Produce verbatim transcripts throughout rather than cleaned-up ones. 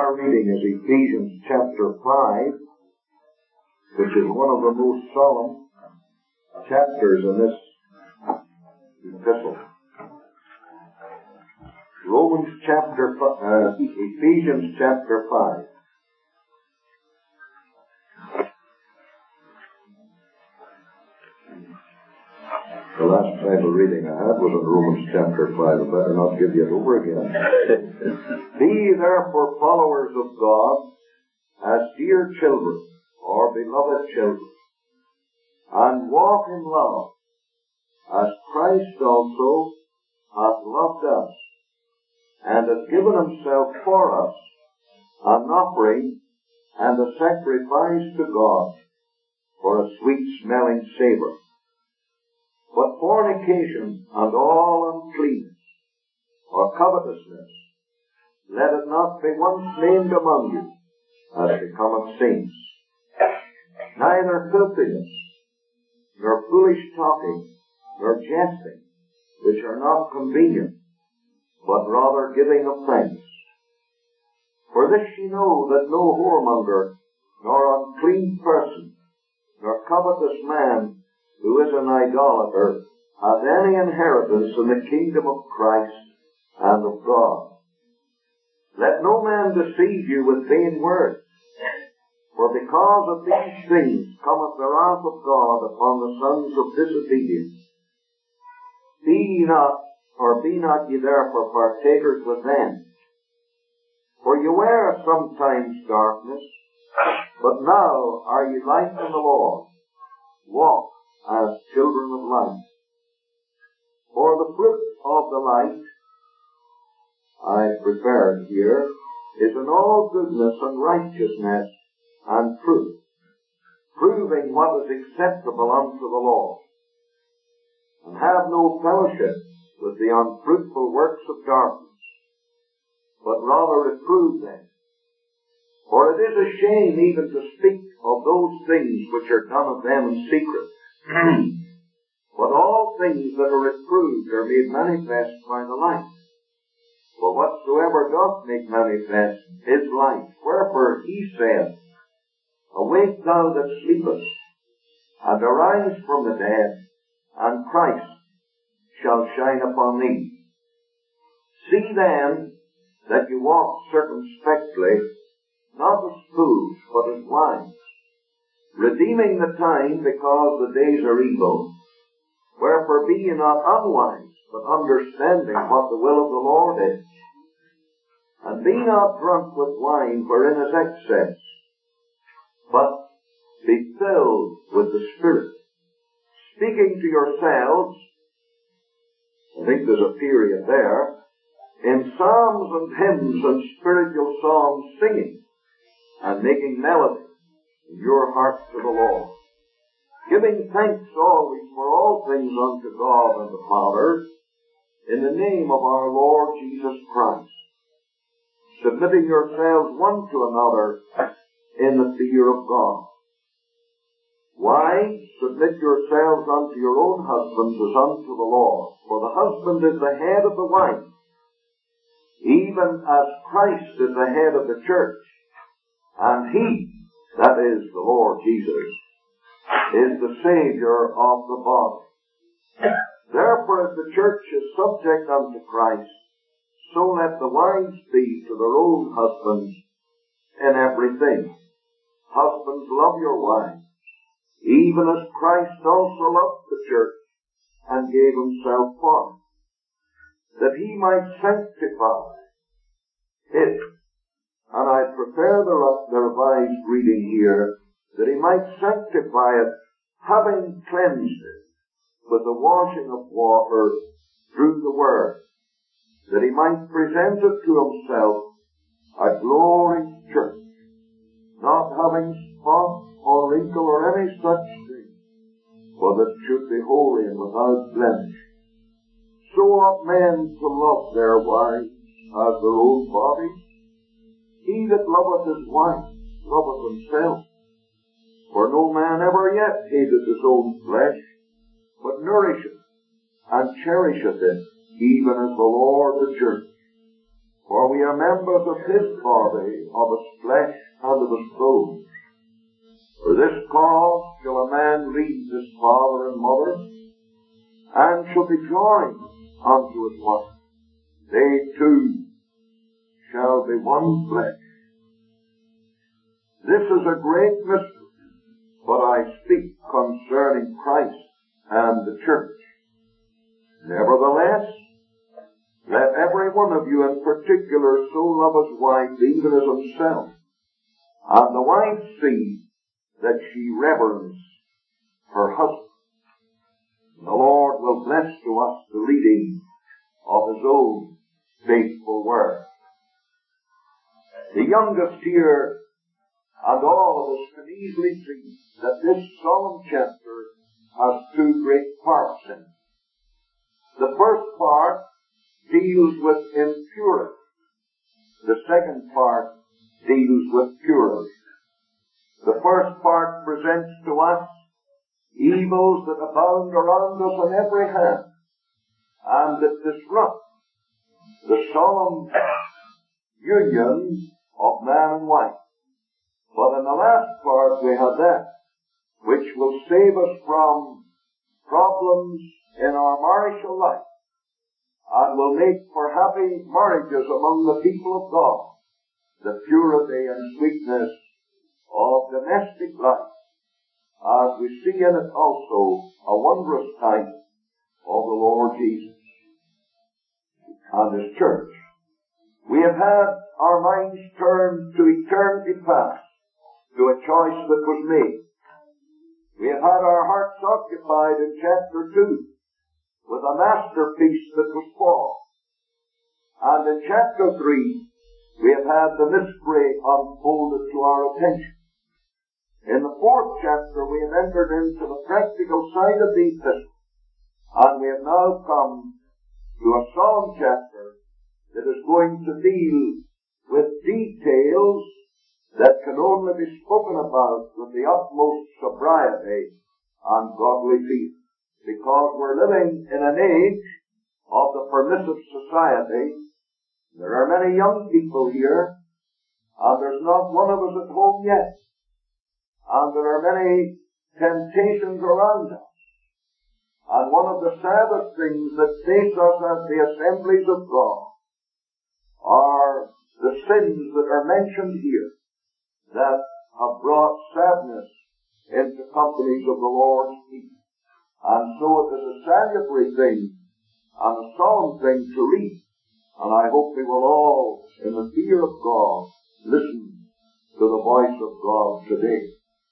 our reading is Ephesians chapter five, which is one of the most solemn chapters in this epistle. Romans chapter, uh, Ephesians chapter five. The last Bible reading I had was in Romans chapter five. I better not give you it over again. Be therefore followers of God as dear children, or beloved children, and walk in love, as Christ also hath loved us, and hath given himself for us, an offering and a sacrifice to God, for a sweet-smelling savour. But fornication and all uncleanness, or covetousness, let it not be once named among you, as becometh saints. Neither filthiness, nor foolish talking, nor jesting, which are not convenient, but rather giving of thanks. For this ye know, that no whoremonger, nor unclean person, nor covetous man, who is an idolater, hath any inheritance in the kingdom of Christ and of God. Let no man deceive you with vain words, for because of these things cometh the wrath of God upon the sons of disobedience. Be ye not, or be not ye therefore partakers with them. For you were sometimes darkness, but now are ye light in the Lord. Walk as children of light. For the fruit of the light, I prepared here, is in all goodness and righteousness and truth, proving what is acceptable unto the Lord. And have no fellowship with the unfruitful works of darkness, but rather reprove them. For it is a shame even to speak of those things which are done of them in secret. But all things that are reproved are made manifest by the light. For whatsoever doth make manifest is light. Wherefore he saith, Awake thou that sleepest, and arise from the dead, and Christ shall shine upon thee. See then that you walk circumspectly, not as fools, but as wise, redeeming the time, because the days are evil. Wherefore be ye not unwise, but understanding what the will of the Lord is. And be not drunk with wine, wherein is excess, but be filled with the Spirit, speaking to yourselves, I think there's a period there, in psalms and hymns and spiritual songs, singing and making melody in your heart to the Lord, giving thanks always for all things unto God and the Father, in the name of our Lord Jesus Christ, submitting yourselves one to another in the fear of God. Wives, submit yourselves unto your own husbands as unto the Lord. For the husband is the head of the wife, even as Christ is the head of the church, and he, that is the Lord Jesus, is the Savior of the body. Therefore, as the church is subject unto Christ, so let the wives be to their own husbands in everything. Husbands, love your wives, even as Christ also loved the church, and gave himself for it, that he might sanctify it. And I prefer the, the revised reading here, that he might sanctify it, having cleansed it with the washing of water through the word, that he might present it to himself a glorious church, not having spot or wrinkle or any such thing, but that it should be holy and without blemish. So ought men to love their wives as their own bodies. He that loveth his wife loveth himself. For no man ever yet hated his own flesh, but nourisheth and cherisheth it, even as the Lord the church. For we are members of his body, of his flesh, and of his bones. For this cause shall a man leave his father and mother, and shall be joined unto his wife. They two shall be one flesh. This is a great mystery, but I speak concerning Christ and the church. Nevertheless, let every one of you in particular so love his wife even as himself, and the wife see that she reverence her husband. The Lord will bless to us the reading of his own faithful word. The youngest here and all of us can easily see that this solemn chapter has two great parts in it. The first part deals with impurity. The second part deals with purity. The first part presents to us evils that abound around us on every hand and that disrupt the solemn union of man and wife. But in the last part we have that which will save us from problems in our marital life and will make for happy marriages among the people of God the purity and sweetness of domestic life, as we see in it also a wondrous type of the Lord Jesus and his church. We have had our minds turned to eternity past, to a choice that was made. We have had our hearts occupied in chapter two with a masterpiece that was formed. And in chapter three, we have had the mystery unfolded to our attention. In the fourth chapter, we have entered into the practical side of the epistle, and we have now come to a solemn chapter that is going to deal with details that can only be spoken about with the utmost sobriety and godly fear, because we're living in an age of the permissive society. There are many young people here, and there's not one of us at home yet. And there are many temptations around us. And one of the saddest things that face us as the assemblies of God are the sins that are mentioned here that have brought sadness into companies of the Lord's people. And so it is a salutary thing and a solemn thing to read. And I hope we will all, in the fear of God, listen to the voice of God today.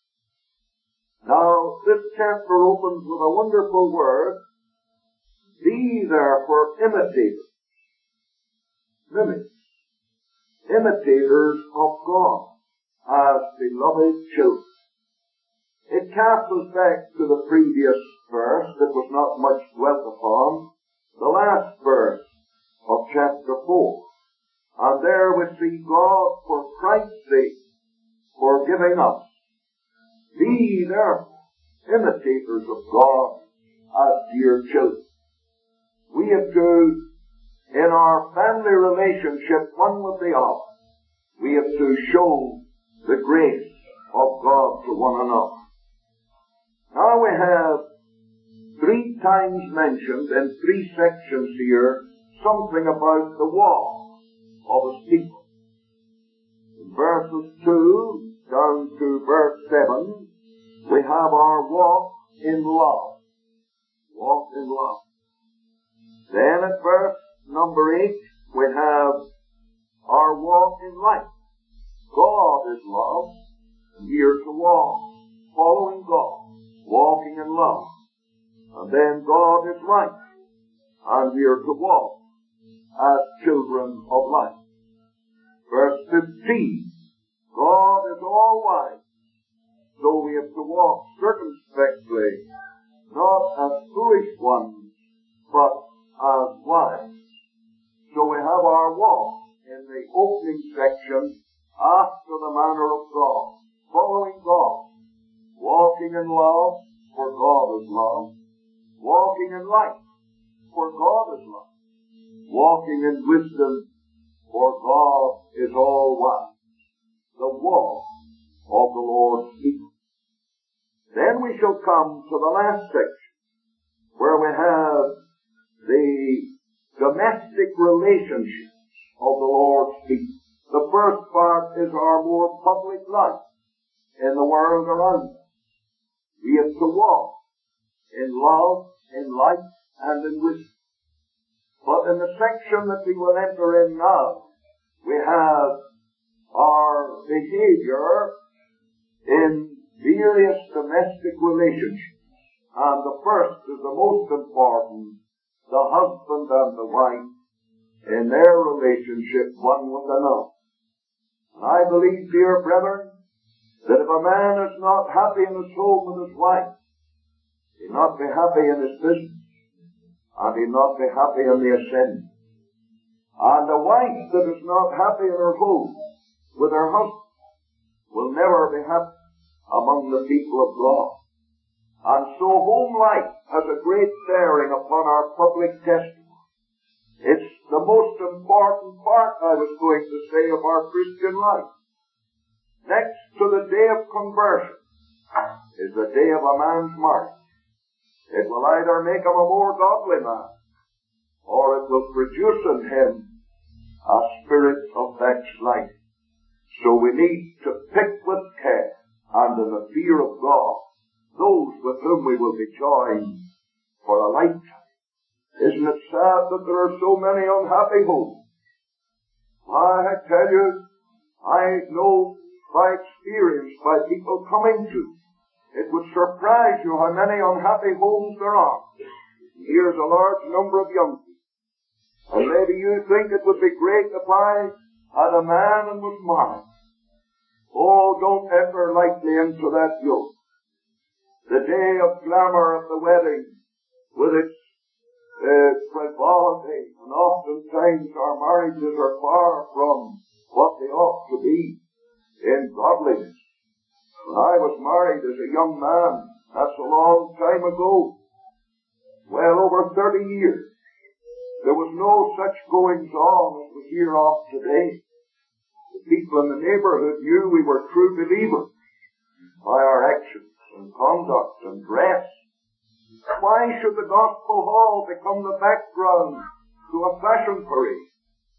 Now, this chapter opens with a wonderful word. Be therefore imitators. Mimics. Imitators of God as beloved children. It casts us back to the previous verse that was not much dwelt upon, the last verse of chapter four. And there we see God, for Christ's sake, forgiving us. Be therefore imitators of God as dear children. We have to, in our family relationship one with the other, we have to show the grace of God to one another. Now we have three times mentioned in three sections here something about the walk of his people. In verses two down to verse seven, we have our walk in love. Walk in love. Then at verse number eight, we have our walk in light. God is love, and we are to walk, following God, walking in love. And then God is light, and we are to walk as children of light. Verse fifteen, God is all wise, so we have to walk circumspectly, not as foolish ones, but as wise. So we have our walk in the opening section after the manner of God, following God, walking in love, for God is love, walking in light, for God is light, walking in wisdom, for God is all wise. The walk of the Lord's people. Then we shall come to the last section, where we have the domestic relationships of the Lord's people. The first part is our more public life in the world around us. We have to walk in love, in light, and in wisdom. But in the section that we will enter in now, we have our behavior in various domestic relationships. And the first is the most important, the husband and the wife in their relationship one with another. And I believe, dear brethren, that if a man is not happy in his home with his wife, he'll not be happy in his business, and he'll not be happy in the assembly. And a wife that is not happy in her home with her husband will never be happy among the people of God. And so home life has a great bearing upon our public testimony. It's the most important part, I was going to say, of our Christian life. Next to the day of conversion is the day of a man's marriage. It will either make him a more godly man, or it will produce in him a spirit of backsliding. So we need to pick with care and in the fear of God those with whom we will be joined for a lifetime. Isn't it sad that there are so many unhappy homes? I tell you, I know by experience, by people coming to, it would surprise you how many unhappy homes there are. Here's a large number of young people. And maybe you think it would be great if I had a man and was married. Oh, don't enter lightly into that yoke. The day of glamour of the wedding, with its uh, frivolity, and oftentimes our marriages are far from what they ought to be in godliness. When I was married as a young man, that's a long time ago, well over thirty years, there was no such goings on as we hear of today. The people in the neighborhood knew we were true believers by our actions and conduct and dress. Why should the gospel hall become the background to a fashion parade?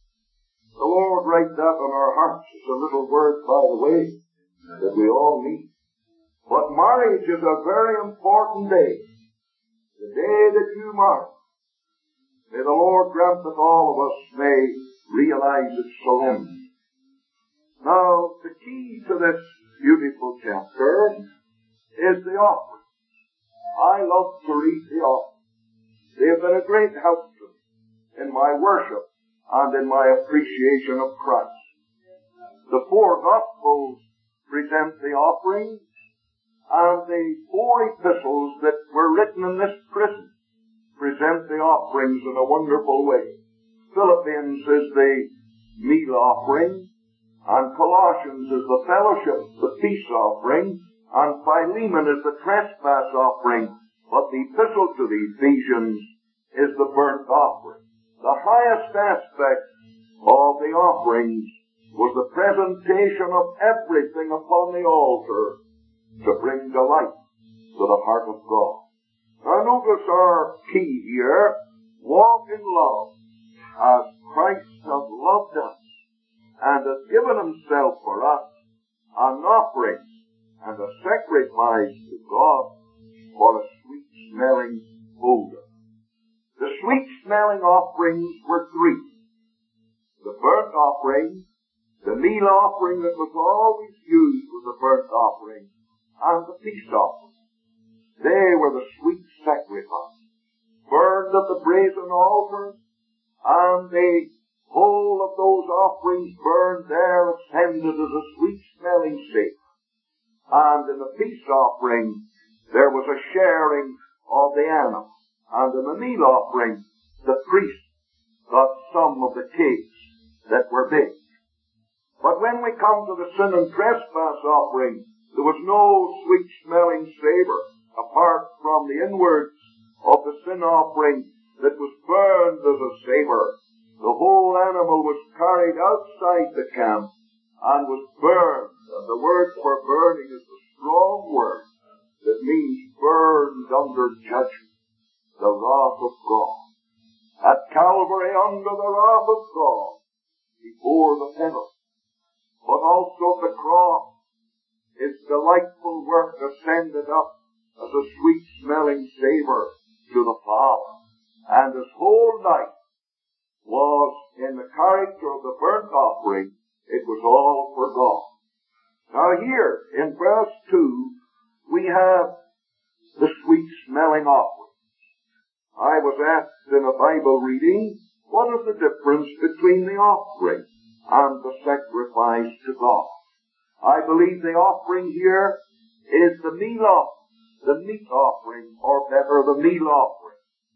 The Lord write that on our hearts as a little word, by the way, that we all need. But marriage is a very important day. The day that you marry. May the Lord grant that all of us may realize its solemnity. Now, the key to this beautiful chapter is the offering. I love to read the offering. They have been a great help to me in my worship and in my appreciation of Christ. The four Gospels present the offering, and the four epistles that were written in this prison present the offerings in a wonderful way. Philippians is the meal offering, and Colossians is the fellowship, the peace offering, and Philemon is the trespass offering, but the epistle to the Ephesians is the burnt offering. The highest aspect of the offerings was the presentation of everything upon the altar to bring delight to the heart of God. Now notice our key here, walk in love as Christ hath loved us and hath given himself for us an offering and a sacrifice to God for a sweet-smelling odor. The sweet-smelling offerings were three. The burnt offering, the meal offering that was always used was the burnt offering, and the peace offering. They were the sweet sacrifice, burned at the brazen altar, and the whole of those offerings burned there ascended as a sweet-smelling savor. And in the peace offering, there was a sharing of the animal. And in the meal offering, the priest got some of the cakes that were baked. But when we come to the sin and trespass offering, there was no sweet-smelling savor apart from the inwards of the sin offering that was burned as a savor. The whole animal was carried outside the camp and was burned. And the word for burning is a strong word that means burned under judgment, the wrath of God. At Calvary, under the wrath of God, he bore the penalty. But also the cross, his delightful work ascended up as a sweet-smelling savor to the Father. And his whole life was in the character of the burnt offering. It was all for God. Now here, in verse two, we have the sweet-smelling offering. I was asked in a Bible reading, what is the difference between the offering and the sacrifice to God? I believe the offering here is the meal offering, the meat offering, or better, the meal offering.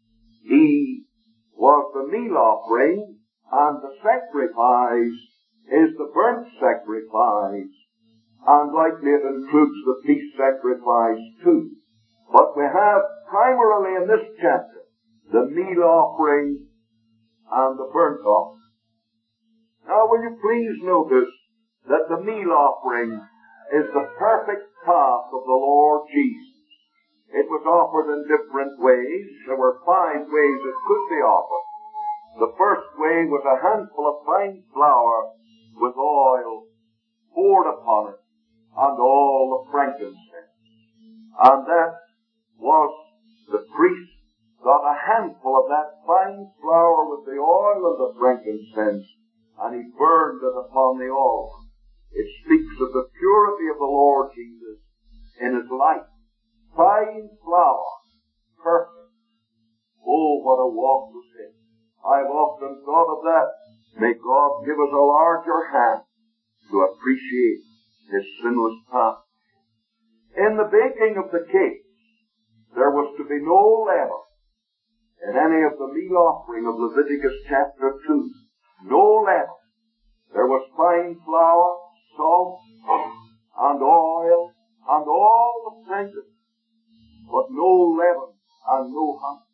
He was the meal offering, and the sacrifice is the burnt sacrifice, and likely it includes the peace sacrifice too. But we have primarily in this chapter the meal offering and the burnt offering. Now will you please notice that the meal offering is the perfect path of the Lord Jesus. It was offered in different ways. There were five ways it could be offered. The first way was a handful of fine flour with oil poured upon it and all the frankincense. And that was the priest got a handful of that fine flour with the oil and the frankincense, and he burned it upon the altar. It speaks of the purity of the Lord Jesus in his life. Fine flour, perfect. Oh, what a walk with him. I've often thought of that. May God give us a larger hand to appreciate his sinless path. In the baking of the cake, there was to be no leaven in any of the meal offering of Leviticus chapter two. No leaven. There was fine flour, salt, and oil, and all the frankincense, but no leaven and no honey.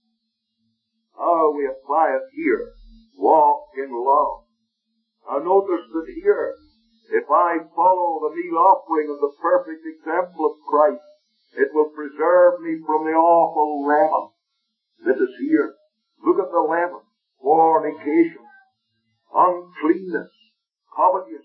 Oh, we apply it here. Walk in love. Now notice that here, if I follow the meal offering of the perfect example of Christ, it will preserve me from the awful leaven that is here. Look at the leaven. Fornication, uncleanness, covetousness,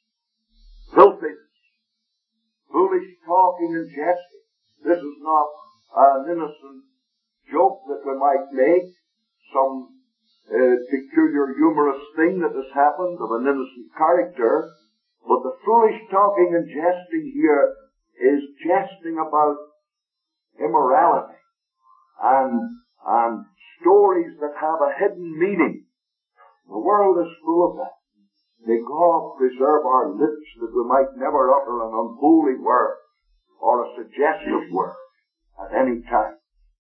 filthiness, foolish talking and jesting. This is not an innocent joke that we might make, some uh, peculiar humorous thing that has happened of an innocent character, but the foolish talking and jesting here is jesting about immorality and, and stories that have a hidden meaning. The world is full of that. May God preserve our lips that we might never utter an unholy word or a suggestive word at any time.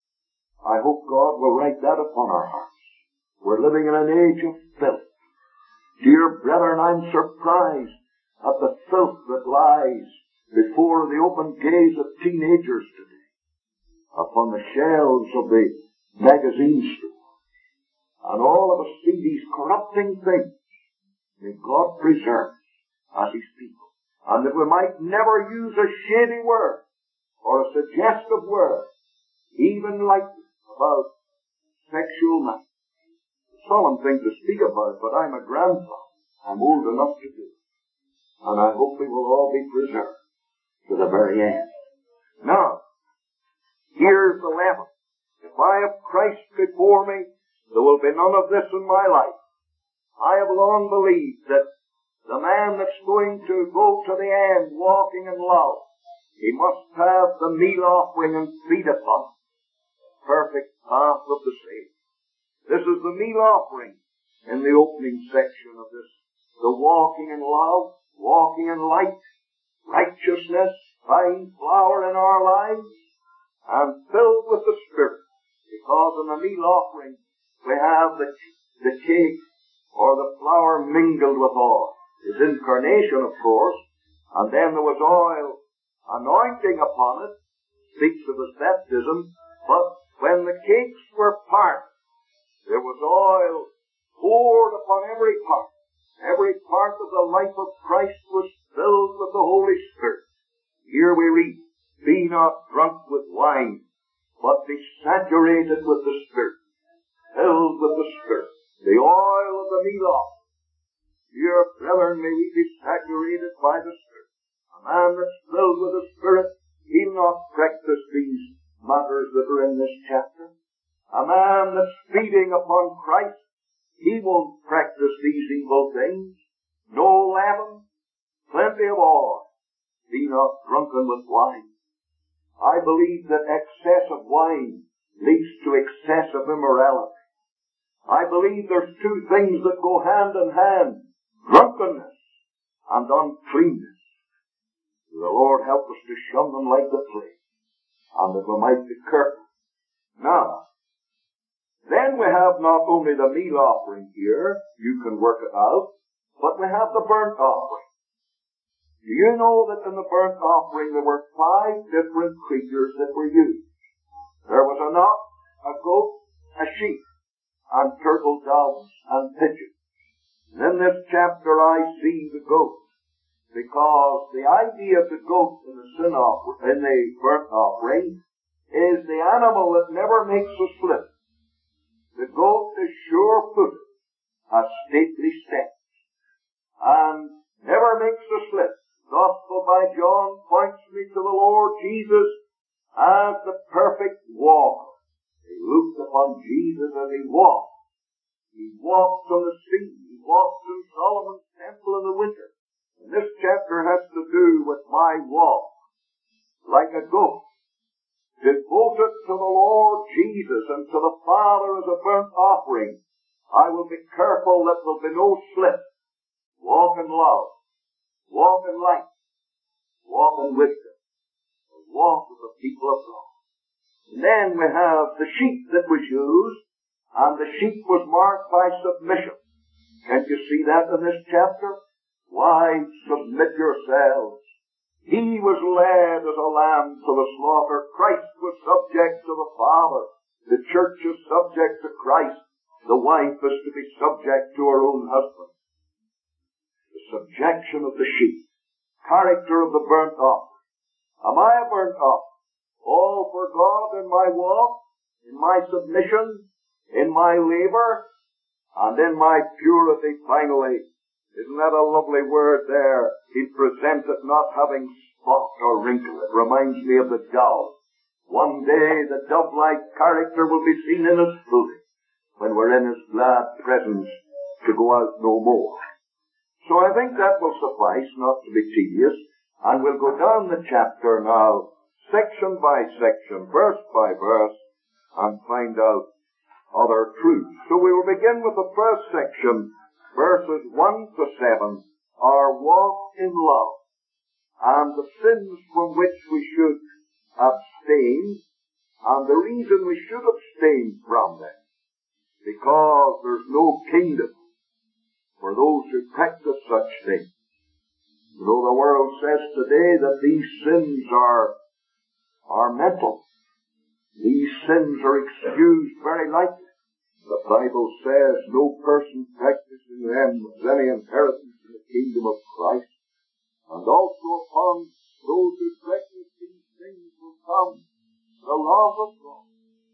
I hope God will write that upon our hearts. We're living in an age of filth. Dear brethren, I'm surprised at the filth that lies before the open gaze of teenagers today, upon the shelves of the magazine stores. And all of us see these corrupting things. May God preserve us as his people. And that we might never use a shady word or a suggestive word, even like about sexual matters. Solemn thing to speak about, but I'm a grandfather. I'm old enough to do it. And I hope we will all be preserved to the very end. Now, here's the leaven. If I have Christ before me, there will be none of this in my life. I have long believed that the man that's going to go to the end walking in love, he must have the meal offering and feed upon it. Perfect path of the Savior. This is the meal offering in the opening section of this. The walking in love, walking in light, righteousness, fine flour in our lives, and filled with the Spirit. Because in the meal offering, we have the, the cake or the flour mingled with oil. His incarnation, of course, and then there was oil anointing upon it, speaks of his baptism, but when the cakes were parted, there was oil poured upon every part. Every part of the life of Christ was filled with the Holy Spirit. Here we read, be not drunk with wine, but be saturated with the Spirit, filled with the Spirit, the oil of the meal offering. Dear brethren, may we be saturated by the Spirit. A man that's filled with the Spirit, he'll not practice these matters that are in this chapter. A man that's feeding upon Christ, he won't practice these evil things. No leaven, plenty of oil. Be not drunken with wine. I believe that excess of wine leads to excess of immorality. I believe there's two things that go hand in hand, drunkenness and uncleanness. The Lord help us to shun them like the plague, and that we might be careful. Now, then we have not only the meal offering here, you can work it out, but we have the burnt offering. Do you know that in the burnt offering there were five different creatures that were used? There was an ox, a goat, a sheep, and turtle doves and pigeons. And in this chapter I see the goat, because the idea of the goat in the sin offering, in the burnt offering, is the animal that never makes a slip. The goat is sure-footed, has stately steps, and never makes a slip. Gospel by John points me to the Lord Jesus as the perfect walker. He looked upon Jesus as he walked. He walked on the sea. He walked in Solomon's temple in the winter. And this chapter has to do with my walk, like a goat, devoted to the Lord Jesus and to the Father as a burnt offering. I will be careful that there will be no slip. Walk in love. Walk in light. Walk in wisdom. Walk with the people of God. And then we have the sheep that was used, and the sheep was marked by submission. Can't you see that in this chapter? Wives, submit yourselves. He was led as a lamb to the slaughter. Christ was subject to the Father. The church is subject to Christ. The wife is to be subject to her own husband. The subjection of the sheep. Character of the burnt offering. Am I a burnt offering? All for God in my walk, in my submission, in my labor, and in my purity finally. Isn't that a lovely word there? He presents it not having spot or wrinkle. It reminds me of the dove. One day the dove-like character will be seen in us fully, when we're in his glad presence to go out no more. So I think that will suffice, not to be tedious, and we'll go down the chapter now, section by section, verse by verse, and find out other truths. So we will begin with the first section, verses one to seven, our walk in love, and the sins from which we should abstain, and the reason we should abstain from them, because there's no kingdom for those who practice such things. You know, the world says today that these sins are, are mental. These sins are excused very lightly. The Bible says no person practicing them has any inheritance in the kingdom of Christ. And also upon those who practice these things will come the wrath of God.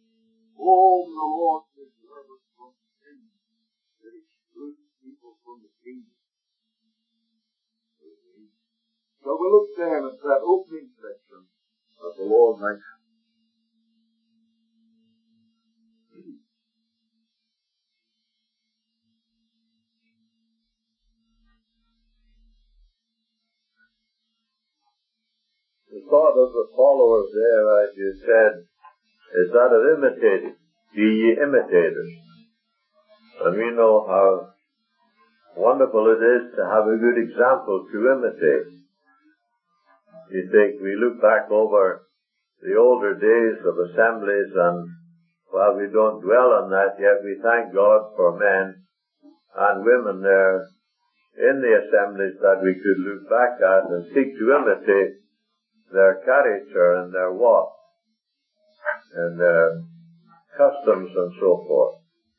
Oh, the Lord preserve us from sin that excludes people from the kingdom. So we look then at that opening section of the Lord might have. The thought of the followers there, as you said, is that of imitating. Be ye imitators. And we know how wonderful it is to have a good example to imitate. You think, we look back over the older days of assemblies, and while we don't dwell on that, yet we thank God for men and women there in the assemblies that we could look back at and seek to imitate their character and their walk and their customs and so forth.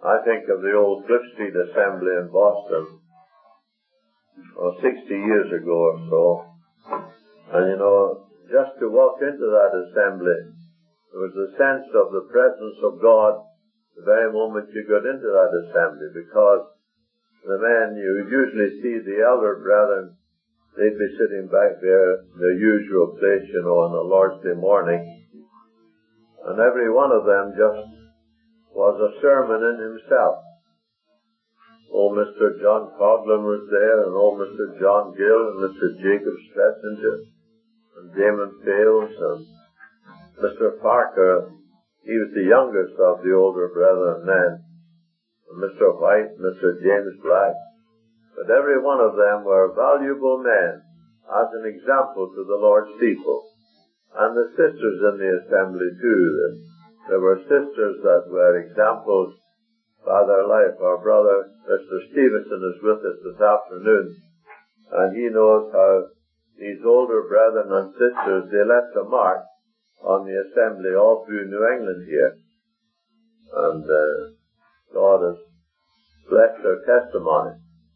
I think of the old Cliff Street Assembly in Boston, oh, sixty years ago or so. And you know, just to walk into that assembly, there was a sense of the presence of God the very moment you got into that assembly, because the men, you usually see the elder brethren, they'd be sitting back there in their usual place, you know, on a Lord's Day morning. And every one of them just was a sermon in himself. Old Mister John Coughlin was there, and old Mister John Gill, and Mister Jacob Schlesinger, and Damon Fales, and Mister Parker. He was the youngest of the older brethren then. And Mister White, Mister James Black. But every one of them were valuable men as an example to the Lord's people. And the sisters in the assembly too. There were sisters that were examples by their life. Our brother, Mister Stevenson, is with us this afternoon. And he knows how these older brethren and sisters, they left a mark on the assembly all through New England here. And uh, God has blessed their testimony.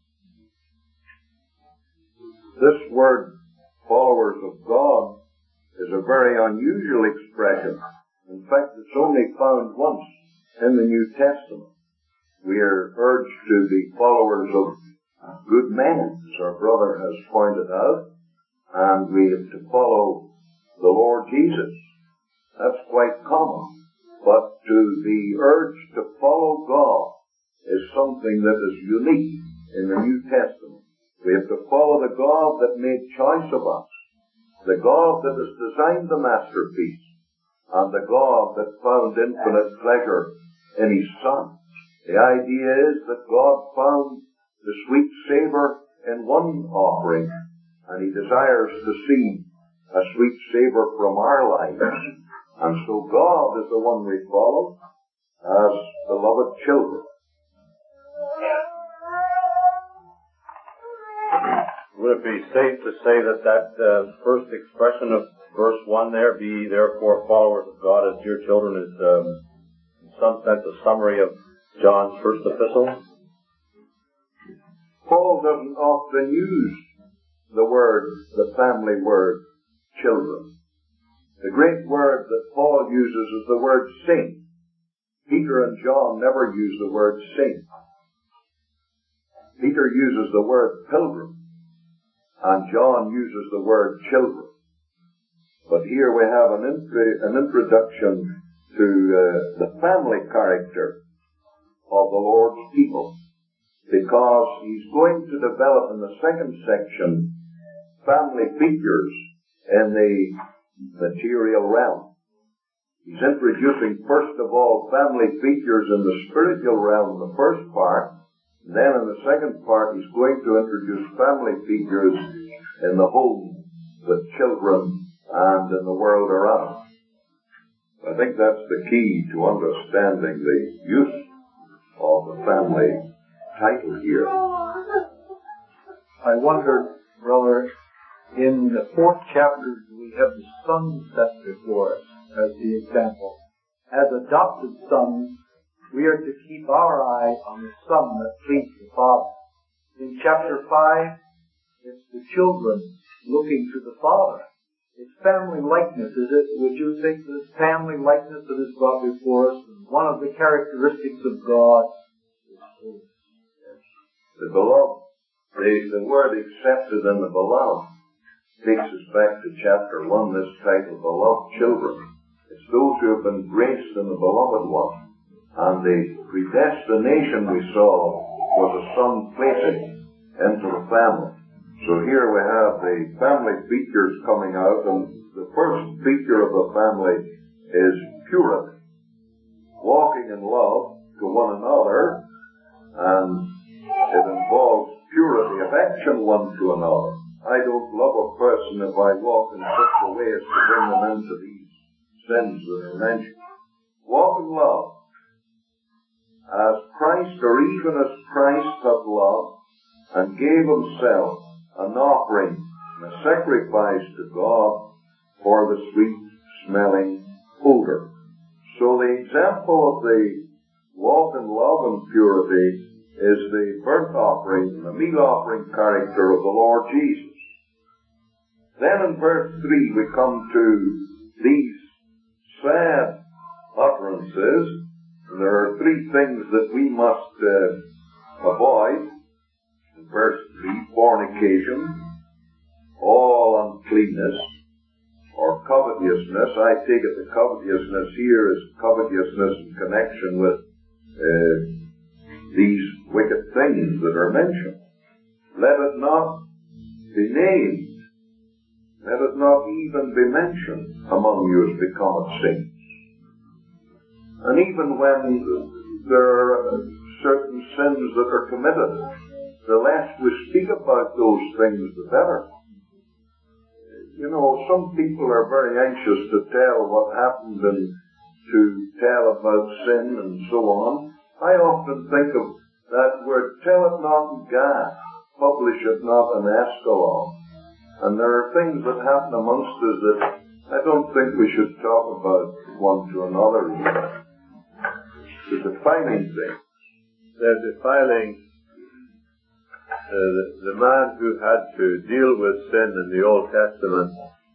This word, followers of God, is a very unusual expression. In fact, it's only found once in the New Testament. We are urged to be followers of good men, as our brother has pointed out, and we have to follow the Lord Jesus. That's quite common. But to be urged to follow God is something that is unique in the New Testament. We have to follow the God that made choice of us, the God that has designed the masterpiece, and the God that found infinite pleasure in His Son. The idea is that God found the sweet savor in one offering, and He desires to see a sweet savor from our lives. And so God is the one we follow as beloved children. Would it be safe to say that that uh, first expression of verse one there, be therefore followers of God as dear children, is um, in some sense a summary of John's first epistle? Paul doesn't often use the word, the family word, children. The great word that Paul uses is the word saint. Peter and John never use the word saint. Peter uses the word pilgrim, and John uses the word children. But here we have an, intro- an introduction to uh, the family character of the Lord's people, because he's going to develop in the second section family features in the material realm. He's introducing first of all family features in the spiritual realm in the first part. Then in the second part he's going to introduce family features in the home, with children, and in the world around. I think that's the key to understanding the use of the family title here. I wondered, brother, in the fourth chapter we have the son set before us as the example. As adopted sons, we are to keep our eye on the Son that pleased the Father. In chapter five, it's the children looking to the Father. It's family likeness, is it? Would you think that it's family likeness that is brought before us? And one of the characteristics of God is holiness. The beloved, the, the word accepted in the beloved takes us back to chapter one, this title, Beloved Children. It's those who have been graced in the beloved one. And the predestination we saw was a son placing into the family. So here we have the family features coming out, and the first feature of the family is purity. Walking in love to one another, and it involves purity of action one to another. I don't love a person if I walk in such a way as to bring them into these sins that are mentioned. Walk in love. As Christ, or even as Christ hath loved, and gave himself an offering and a sacrifice to God for the sweet smelling odor. So the example of the walk in love and purity is the burnt offering and the meal offering character of the Lord Jesus. Then in verse three we come to these sad utterances, and there are three things that we must uh, avoid. In verse three, fornication, all uncleanness, or covetousness. I take it the covetousness here is covetousness in connection with uh, these wicked things that are mentioned. Let it not be named. Let it not even be mentioned among you as becometh saints. And even when there are certain sins that are committed, the less we speak about those things, the better. You know, some people are very anxious to tell what happened and to tell about sin and so on. I often think of that word, tell it not in Gath, publish it not in Ascalon. And there are things that happen amongst us that I don't think we should talk about one to another. The defiling thing. They're defiling uh, the, the man who had to deal with sin in the Old Testament.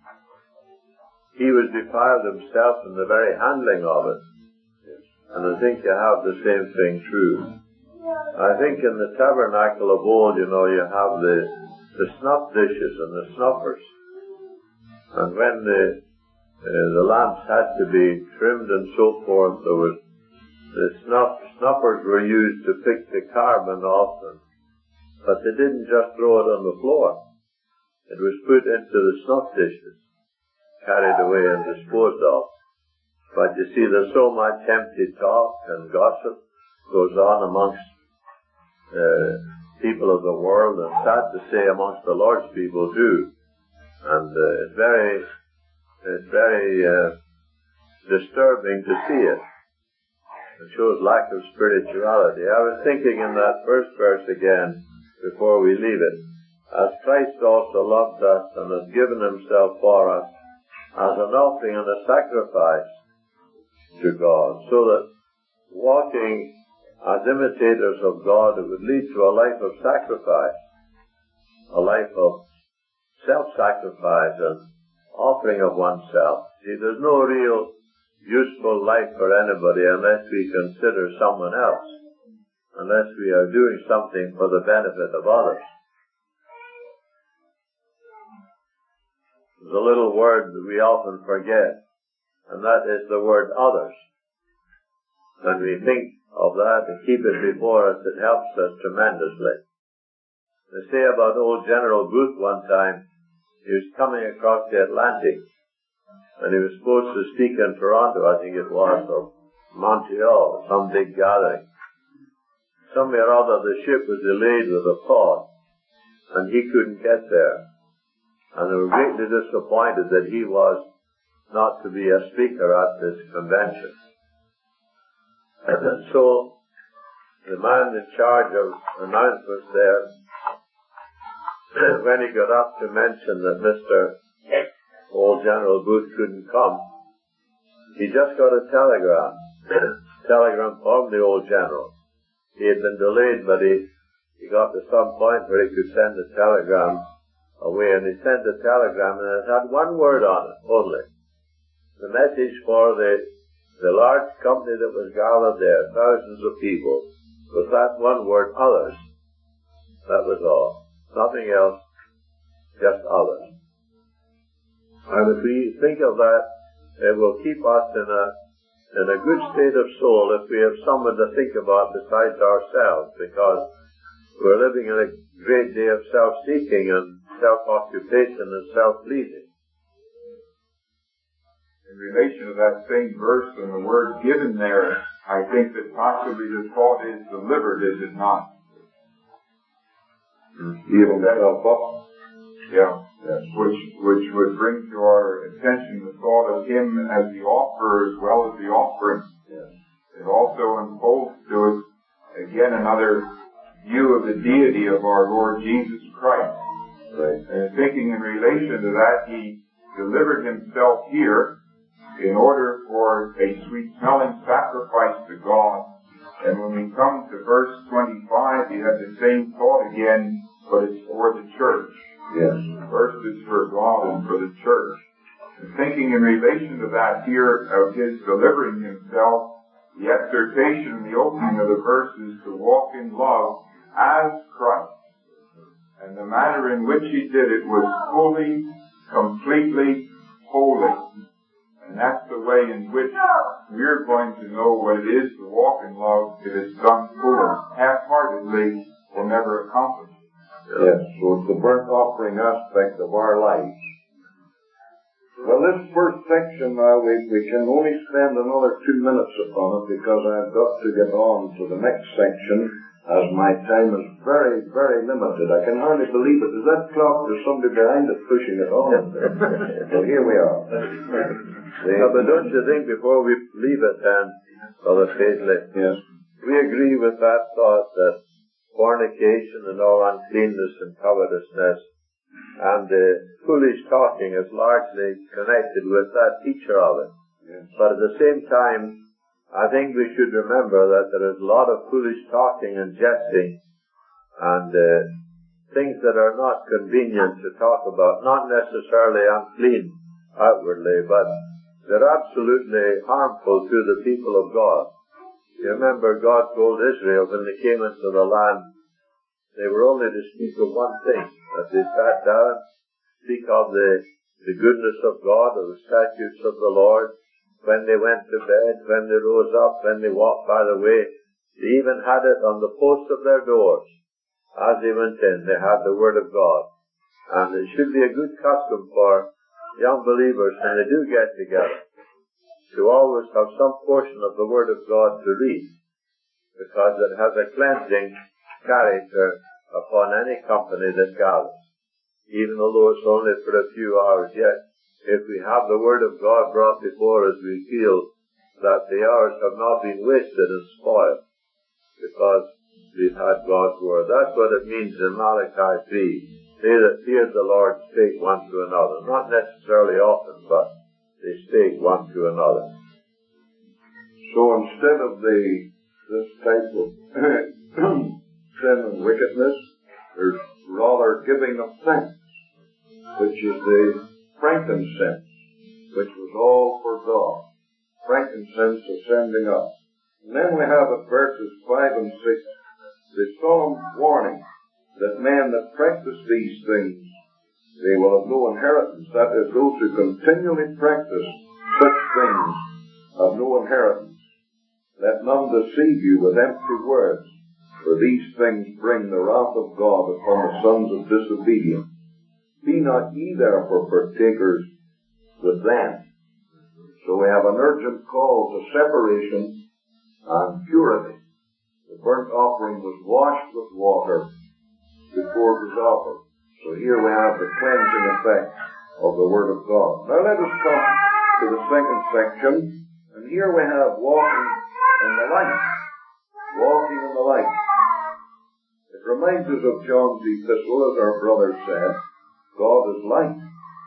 He was defiled himself in the very handling of it. And I think you have the same thing true. I think in the tabernacle of old, you know, you have the the snuff dishes and the snuffers. And when the uh, the lamps had to be trimmed and so forth, there was the snuff snuffers were used to pick the carbon off them. But they didn't just throw it on the floor. It was put into the snuff dishes, carried away and disposed of. But you see, there's so much empty talk and gossip goes on amongst uh, people of the world, and sad to say amongst the Lord's people too. And uh, it's very, it's very uh, disturbing to see it. It shows lack of spirituality. I was thinking in that first verse again, before we leave it, as Christ also loved us and has given himself for us as an offering and a sacrifice to God, so that walking as imitators of God, it would lead to a life of sacrifice, a life of self-sacrifice and offering of oneself. See, there's no real useful life for anybody unless we consider someone else, unless we are doing something for the benefit of others. There's a little word that we often forget, and that is the word others. When we think of that and keep it before us, it helps us tremendously. They say about old General Booth one time, he was coming across the Atlantic, and he was supposed to speak in Toronto, I think it was, or Montreal, some big gathering. Somewhere or other the ship was delayed with a thaw, and he couldn't get there. And they were greatly disappointed that he was not to be a speaker at this convention. And so, the man in charge of announcements there, when he got up to mention that Mister Old General Booth couldn't come, he just got a telegram, telegram from the old general. He had been delayed, but he, he got to some point where he could send a telegram away, and he sent a telegram, and it had one word on it only. The message for the The large company that was gathered there, thousands of people, was that one word, others. That was all. Nothing else, just others. And if we think of that, it will keep us in a in a good state of soul if we have someone to think about besides ourselves, because we're living in a great day of self-seeking and self-occupation and self-pleasing. In relation to that same verse and the word given there, I think that possibly the thought is delivered, is it not? Give himself up. Yeah. Yes. Which, which would bring to our attention the thought of him as the offerer as well as the offering. Yes. It also unfolds to us, again, another view of the deity of our Lord Jesus Christ. Right. And thinking in relation to that, he delivered himself here in order for a sweet-smelling sacrifice to God And when we come to verse twenty-five, you have the same thought again, but it's for the church. Yes. First is for God and for the church. And thinking in relation to that here of his delivering himself, the exhortation in the opening of the verse is to walk in love as Christ. And the manner in which he did it was fully, completely holy. And that's the way in which we're going to know what it is to walk in love if it's done fully. Half-heartedly will never accomplish it. Yes, so it's the burnt offering aspect of our lives. Well, this first section now, we, we can only spend another two minutes upon it because I've got to get on to the next section as my time is very, very limited. I can hardly believe it. Is that clock? There's somebody behind it pushing it on. So here we are. Yeah, but don't you think before we leave it then, Brother Paisley, yes, we agree with that thought that fornication and all uncleanness and covetousness and the foolish talking is largely connected with that feature of it. yes. But at the same time, I think we should remember that there is a lot of foolish talking and jesting and uh, things that are not convenient to talk about, not necessarily unclean outwardly, but they're absolutely harmful to the people of God. You remember God told Israel when they came into the land, they were only to speak of one thing, that they sat down, speak of the, the goodness of God, of the statutes of the Lord, when they went to bed, when they rose up, when they walked by the way. They even had it on the posts of their doors. As they went in, they had the Word of God. And it should be a good custom for young believers, when they do get together, to always have some portion of the Word of God to read, because it has a cleansing character upon any company that gathers. Even though it's only for a few hours, yet if we have the Word of God brought before us, we feel that the hours have not been wasted and spoiled, because we've had God's Word. That's what it means in Malachi three. They that feared the Lord spake one to another. Not necessarily often, but they spake one to another. So instead of the this type of sin and wickedness, there's rather giving of thanks, which is the frankincense, which was all for God. Frankincense ascending up. And then we have at verses five and six the solemn warning that men that practice these things, they will have no inheritance. That is, those who continually practice such things have no inheritance. Let none deceive you with empty words, for these things bring the wrath of God upon the sons of disobedience. Be not ye therefore partakers with them. So we have an urgent call to separation and purity. The burnt offering was washed with water before it was offered. So here we have the cleansing effect of the Word of God. Now let us come to the second section, and here we have walking in the light. Walking in the light. It reminds us of John's epistle, as our brother said. God is light.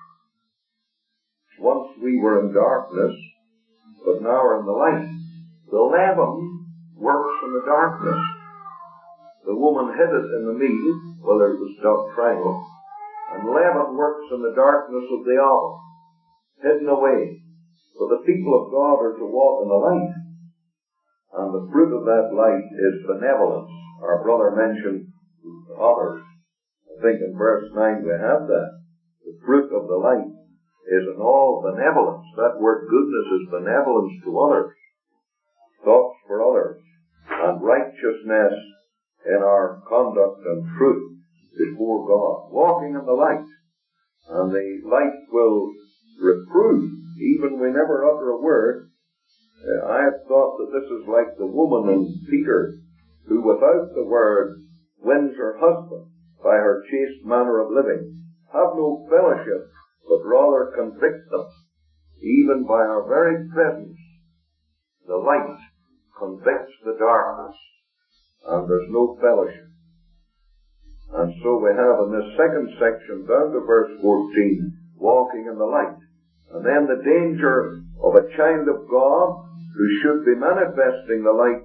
Once we were in darkness, but now are in the light. The leaven works in the darkness. The woman hid it in the meal, whether it was doctrinal, and leaven works in the darkness of the oven, hidden away. So the people of God are to walk in the light, and the fruit of that light is benevolence. Our brother mentioned others. I think in verse nine we have that. The fruit of the light is in all benevolence. That word goodness is benevolence to others, thoughts for others, and righteousness in our conduct and truth before God. Walking in the light. And the light will reprove, even we never utter a word. Uh, I have thought that this is like the woman in Peter, who without the word wins her husband by her chaste manner of living. Have no fellowship, but rather convict them, even by our very presence. The light convicts the darkness, and there's no fellowship. And so we have in this second section, down to verse fourteen, walking in the light. And then the danger of a child of God who should be manifesting the light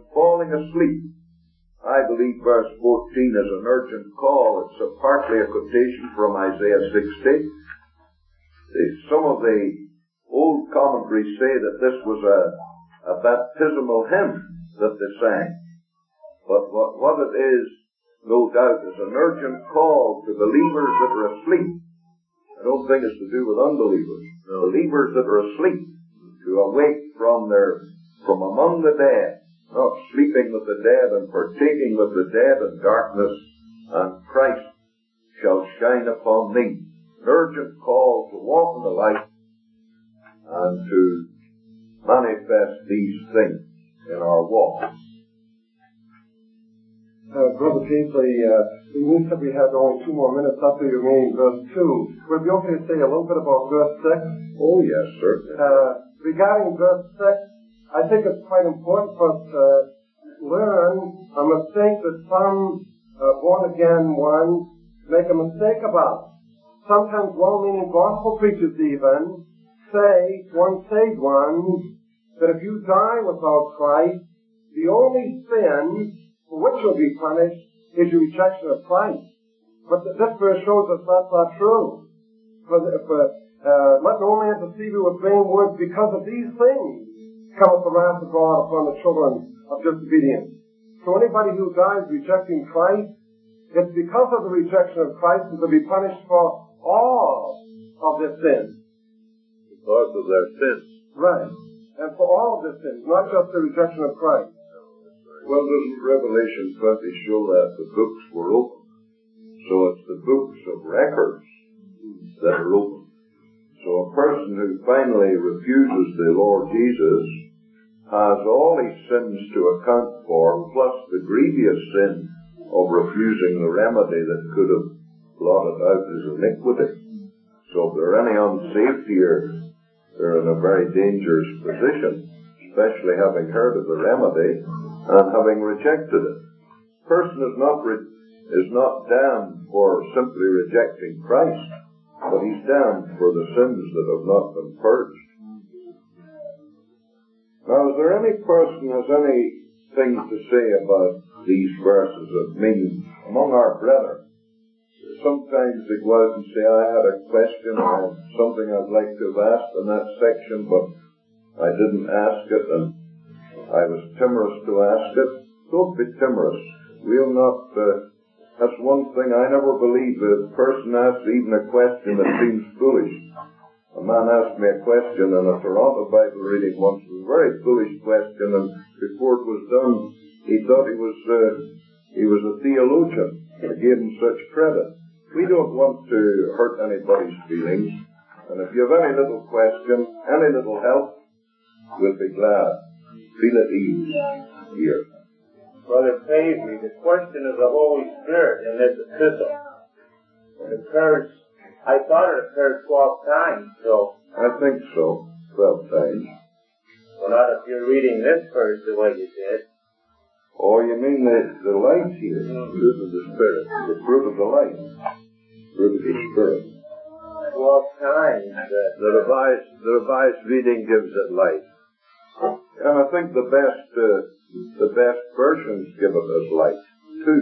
falling asleep. I believe verse fourteen is an urgent call. It's a partly a quotation from Isaiah sixty. Some of the old commentaries say that this was a, a baptismal hymn that they sang. But what, what it is, no doubt, is an urgent call to believers that are asleep. I don't think it's to do with unbelievers. No. Believers that are asleep, to awake from their, from among the dead, not sleeping with the dead and partaking with the dead in darkness, and Christ shall shine upon thee. An urgent call to walk in the light and to manifest these things in our walk. Uh, Brother Paisley, uh, we said we had only two more minutes up to your main verse two. Would it be okay to say a little bit about verse six? Oh, yes, certainly. Uh, regarding verse six, I think it's quite important for us to learn a mistake that some uh, born-again ones make a mistake about. Sometimes well-meaning gospel preachers even say, one saved ones, that if you die without Christ, the only sin for which you'll be punished is your rejection of Christ. But this verse shows us that's not true. For, for uh, let no man deceive you with vain words, because of these things cometh the wrath of God upon the children of disobedience. So anybody who dies rejecting Christ, it's because of the rejection of Christ that they'll be punished for all of their sins. Because of their sins. Right. And for all of their sins, not just the rejection of Christ. Well, doesn't Revelation twenty show that the books were open? So it's the books of records that are open. So a person who finally refuses the Lord Jesus has all his sins to account for, plus the grievous sin of refusing the remedy that could have blotted out his iniquity. So if there are any unsaved here, they're in a very dangerous position, especially having heard of the remedy and having rejected it. A person is not re- is not damned for simply rejecting Christ, but he's damned for the sins that have not been purged. Now, is there any person who has anything to say about these verses? I mean, among our brethren, sometimes they go out and say, I had a question or something I'd like to have asked in that section, but I didn't ask it, and I was timorous to ask it. Don't be timorous. We'll not, uh, that's one thing I never believe. If a person asks even a question that seems foolish. A man asked me a question in a Toronto Bible reading once. It was a very foolish question, and before it was done, he thought he was, uh, he was a theologian. I gave him such credit. We don't want to hurt anybody's feelings, and if you have any little question, any little help, we'll be glad. Feel at ease here. Brother Paisley, the question of the Holy Spirit in this epistle, it occurs, I thought it occurred twelve times, so. I think so, twelve times. Well, not if you're reading this verse the way you did. Oh, you mean the, the light here, the fruit of the Spirit, the fruit of the light, fruit of the Spirit. Twelve times. The, the revised, the revised reading gives it light. And I think the best, uh, the best versions give it as light, too.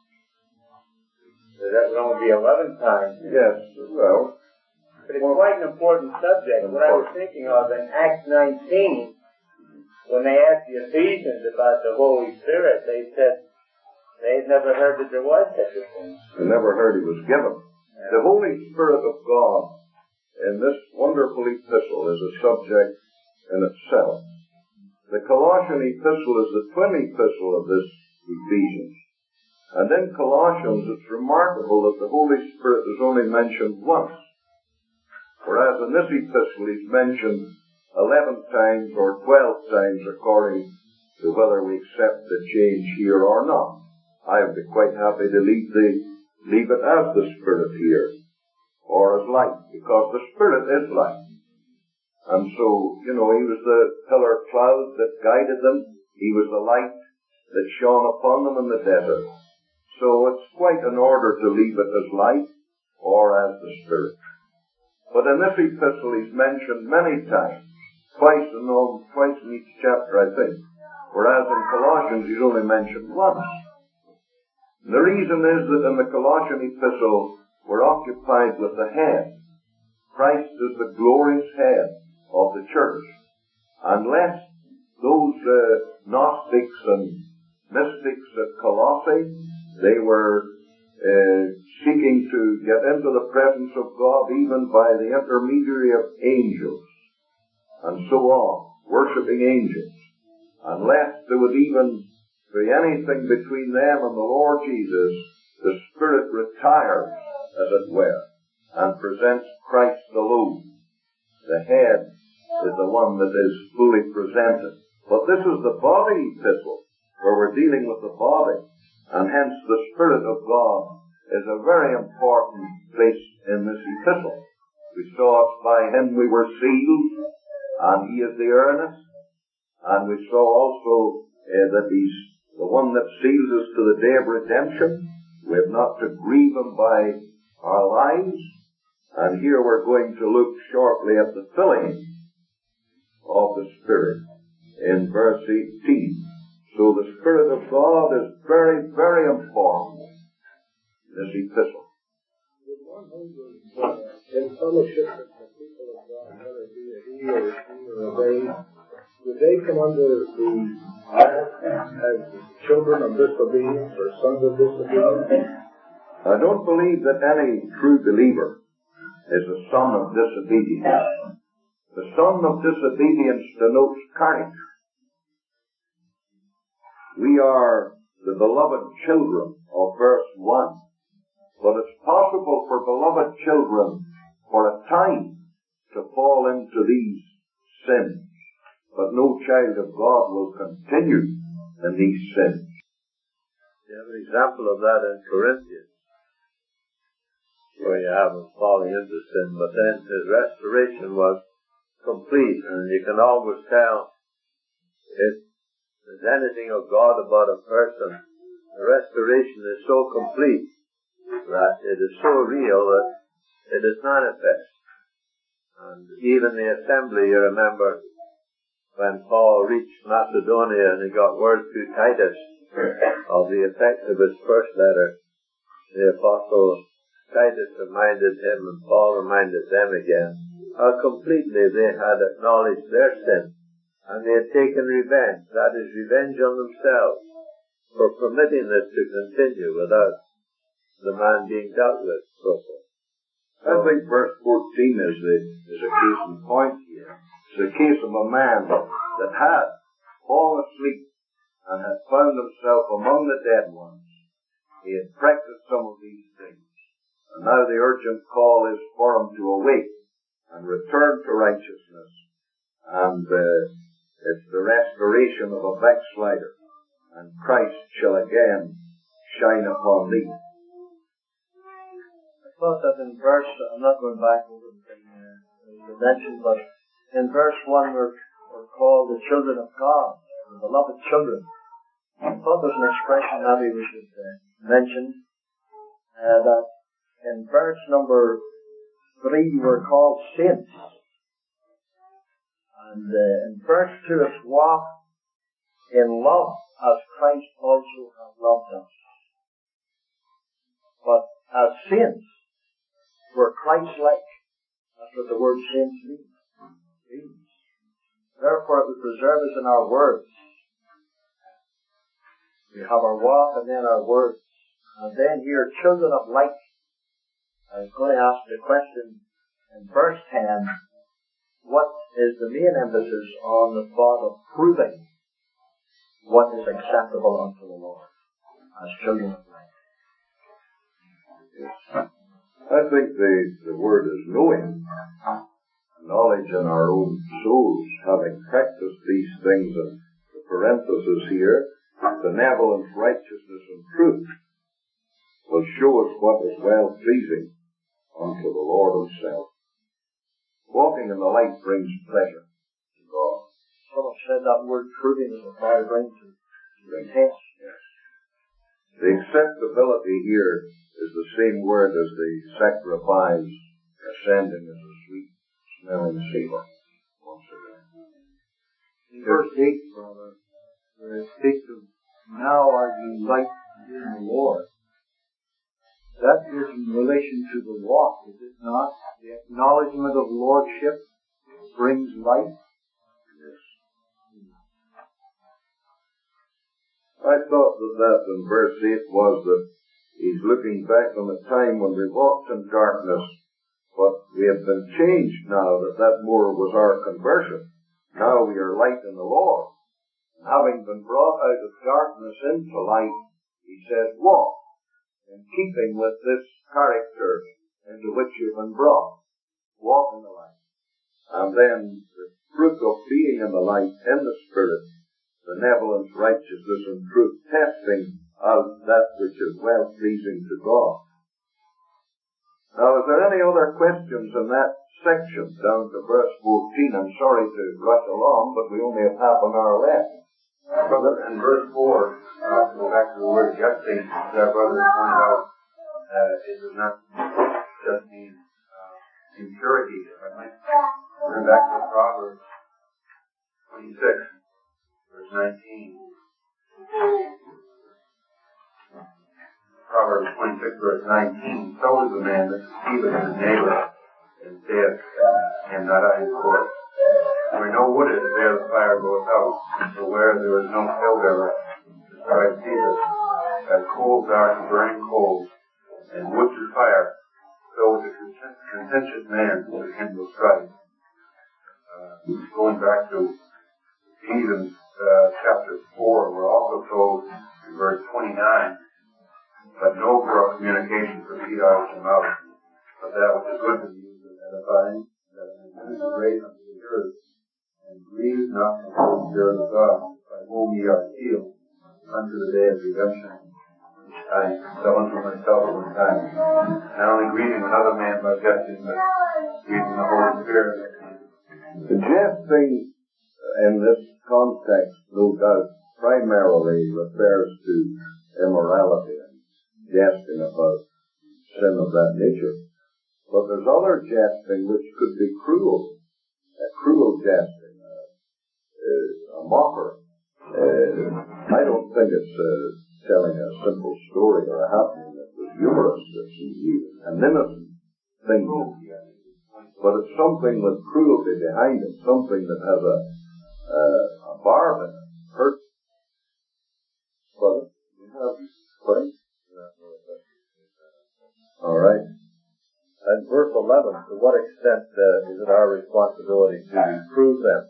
So that would only be eleven times. Yes, well. But it's quite an important subject. What I was thinking of in Acts nineteen, when they asked the Ephesians about the Holy Spirit, they said they had never heard that there was such a thing. They never heard he was given. Yeah. The Holy Spirit of God in this wonderful epistle is a subject in itself. The Colossian epistle is the twin epistle of this Ephesians. And in Colossians, it's remarkable that the Holy Spirit is only mentioned once. Whereas in this epistle, he's mentioned eleven times or twelve times according to whether we accept the change here or not. I would be quite happy to leave the, leave it as the Spirit here, or as light, because the Spirit is light. And so, you know, he was the pillar cloud that guided them. He was the light that shone upon them in the desert. So it's quite in order to leave it as light or as the Spirit. But in this epistle he's mentioned many times, twice in all, twice in each chapter, I think, whereas in Colossians he's only mentioned once. And the reason is that in the Colossian epistle we're occupied with the head. Christ is the glorious head of the church. Unless those uh, Gnostics and mystics at Colossae, they were uh, seeking to get into the presence of God even by the intermediary of angels, and so on, worshipping angels. Unless there would even be anything between them and the Lord Jesus, the Spirit retires, as it were, and presents Christ alone. The head is the one that is fully presented. But this is the body epistle, where we're dealing with the body, and hence the Spirit of God is a very important place in this epistle. We saw it by Him we were sealed, and He is the earnest, and we saw also uh, that He's the one that seals us to the day of redemption. We have not to grieve Him by our lives, and here we're going to look shortly at the filling of the Spirit in verse eighteen. So the Spirit of God is very, very important in this epistle. In fellowship with the people of God, whether it be a he or a she or a they, would they come under the act as children of disobedience or sons of disobedience? I don't believe that any true believer is a son of disobedience. The son of disobedience denotes character. We are the beloved children of verse one. But it's possible for beloved children for a time to fall into these sins. But no child of God will continue in these sins. You have an example of that in Corinthians, where you have him falling into sin, but then his restoration was complete, and you can always tell if there's anything of God about a person. The restoration is so complete that it is so real that it is manifest. And even the assembly, you remember, when Paul reached Macedonia and he got word through Titus of the effect of his first letter, the apostle Titus reminded him and Paul reminded them again how completely they had acknowledged their sin, and they had taken revenge, that is, revenge on themselves, for permitting this to continue without the man being dealt with properly. I think verse fourteen is, the, is a case in point here. It's a case of a man that had fallen asleep and had found himself among the dead ones. He had practiced some of these things, and now the urgent call is for him to awake and return to righteousness, and uh, it's the restoration of a backslider, and Christ shall again shine upon thee. I thought that in verse, I'm not going back over the thing uh, you mentioned, but in verse one we're, we're called the children of God, the beloved children. I thought there's an expression maybe we should uh, mention, uh, that in verse number three we're called saints. And uh, in verse two it's walk in love as Christ also has loved us. But as saints, we're Christ-like. That's what the word saints means. Therefore it would preserve us in our words. We have our walk and then our words. And then here, children of light. I was going to ask the question in verse ten, what is the main emphasis on the thought of proving what is acceptable unto the Lord as children of light? Yes. I think the, the word is knowing, knowledge in our own souls, having practiced these things, and the parenthesis here, benevolence, righteousness, and truth, will show us what is well-pleasing unto the Lord Himself. Walking in the light brings pleasure to God. Someone said that word proving is a fire brings to the test. Yes. The acceptability here is the same word as the sacrifice ascending as a sweet smelling savor. Once again. In verse eight, brother, where it speaks of, now are you light in the Lord. That is in relation to the walk, is it not? The acknowledgement of lordship brings light. Yes. I thought that that in verse eight was that he's looking back on the time when we walked in darkness, but we have been changed now, that that more was our conversion. Now we are light in the Lord. Having been brought out of darkness into light, he says, walk, in keeping with this character into which you've been brought. Walk in the light. And then the fruit of being in the light, in the Spirit, benevolence, righteousness, and truth, testing out that which is well-pleasing to God. Now, is there any other questions in that section down to verse fourteen? I'm sorry to rush along, but we only have half an hour left. Uh, brother, in verse four, uh, go back to the word jesting, our brother pointed out, uh, it does not just mean uh, impurity. If I might turn back to Proverbs twenty-six, verse nineteen. Proverbs twenty-six, verse nineteen. So is the man that deceiveth his neighbor, and saith, and not I his course. Where no wood is, there the fire goeth out. For where there is no pillar, the strife ceaseth. As coals are to burning coals, and wood to fire, so is a contentious man to kindle strife. Uh, going back to Ephesians uh, chapter four, we're also told in verse twenty-nine, but no corrupt communication proceed out of the mouth, but that which is good to the use of edifying, that it may be great unto the earth, and grieve not the Holy Spirit of God, by whom ye are sealed unto the day of redemption. I fell unto myself at one time, not only grieving another man by jesting, but grieving the Holy Spirit. The jesting in this context, no doubt, primarily refers to immorality and jesting about sin of that nature. But there's other jesting which could be cruel, a cruel jesting, uh, a mocker. Uh, I don't think it's uh, telling a simple story or a happening that was humorous. It's an innocent thing. But it's something with cruelty behind it, something that has a, uh, a barb in it, hurt. But we have right? All right. And verse eleven, to what extent uh, is it our responsibility to reprove them?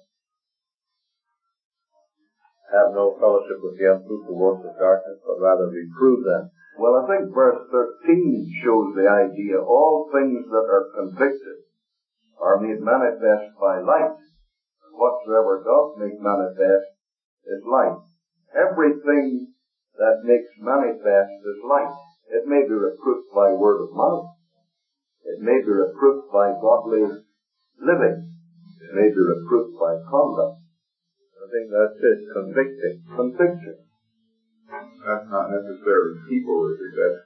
Have no fellowship with the unfruitful works of darkness, but rather reprove them. Well, I think verse thirteen shows the idea. All things that are convicted are made manifest by light. Whatsoever doth make manifest is light. Everything that makes manifest is light. It may be reproof by word of mouth. It may be reproof by godly living. It may be reproof by conduct. I think that's it, convicting. Conviction. That's not necessarily people, is it? That's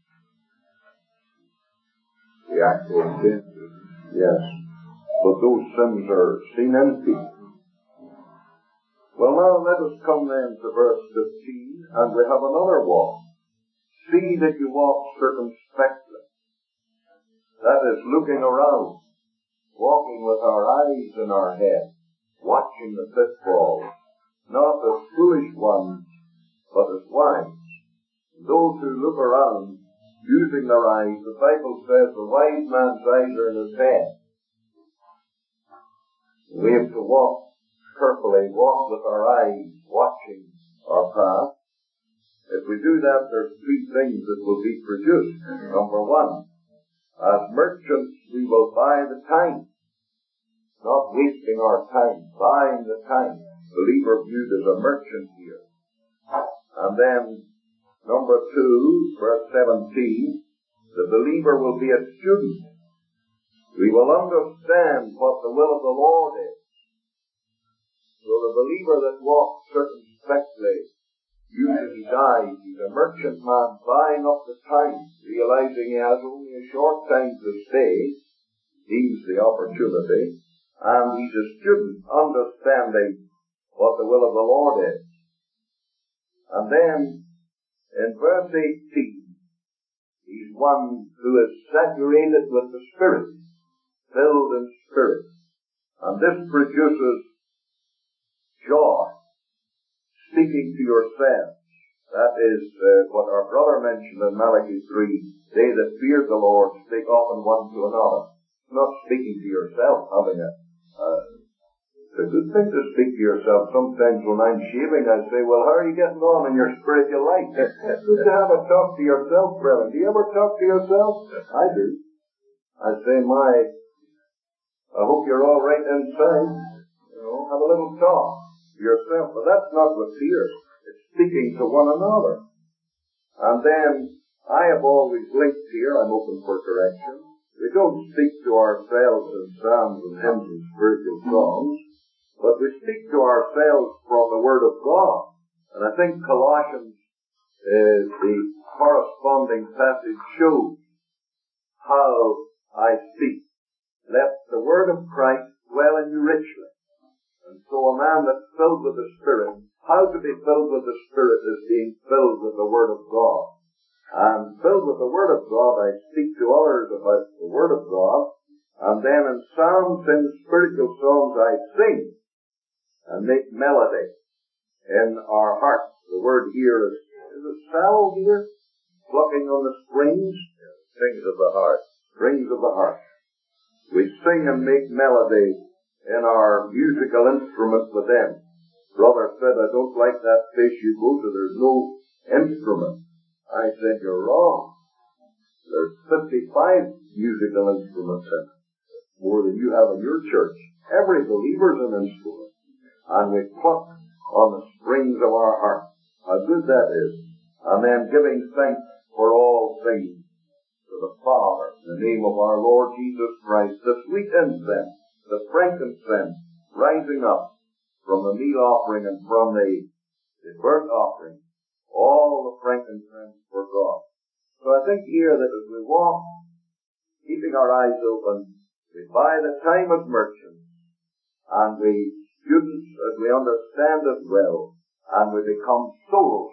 the, the actual sin. Yes. But those sins are seen in people. Well, now let us come then to verse fifteen, and we have another walk. See that you walk circumspectly. That is looking around, walking with our eyes in our head, watching the pitfalls, not as foolish ones, but as wise. Those who look around, using their eyes, the Bible says the wise man's eyes are in his head. We have to walk carefully, walk with our eyes, watching our path. If we do that, there's three things that will be produced. Number one, as merchants, we will buy the time, not wasting our time, buying the time. Believer viewed as a merchant here. And then, number two, verse seventeen, the believer will be a student. We will understand what the will of the Lord is. So the believer that walks circumspectly, using his eyes, he's a merchant man buying up the time, realizing he has only a short time to stay, he's the opportunity, and he's a student understanding what the will of the Lord is. And then, in verse eighteen, he's one who is saturated with the Spirit, filled in Spirit. And this produces joy, speaking to yourselves. That is uh, what our brother mentioned in Malachi three. They that fear the Lord speak often one to another. Not speaking to yourself, having a, uh, it's a good thing to speak to yourself. Sometimes when I'm shaving, I say, well, how are you getting on in your spiritual life? It's good to have a talk to yourself, brother. Do you ever talk to yourself? I do. I say, my, I hope you're all right inside. You know, have a little talk to yourself. But that's not with fear. It's speaking to one another. And then, I have always linked here, I'm open for correction. We don't speak to ourselves in psalms and hymns and spiritual songs, but we speak to ourselves from the Word of God. And I think Colossians, uh, the corresponding passage shows how I speak. Let the Word of Christ dwell in you richly. And so a man that's filled with the Spirit, how to be filled with the Spirit is being filled with the Word of God. And filled with the Word of God, I speak to others about the Word of God. And then in psalms and spiritual songs I sing and make melody in our hearts. The word here is, is it salve here? Plucking on the strings? Strings of the heart. Strings of the heart. We sing and make melody in our musical instruments with them. Brother said, I don't like that place you go to, there's no instrument. I said, you're wrong. There's fifty-five musical instruments in it. More than you have in your church. Every believer's an instrument. And we pluck on the strings of our heart. How good that is. And then giving thanks for all things to the Father in the name of our Lord Jesus Christ. The sweet incense, the frankincense rising up from the meat offering and from the, the burnt offering. All the frankincense for God. So I think here that as we walk, keeping our eyes open, we buy the time as merchants, and we students as we understand it well, and we become souls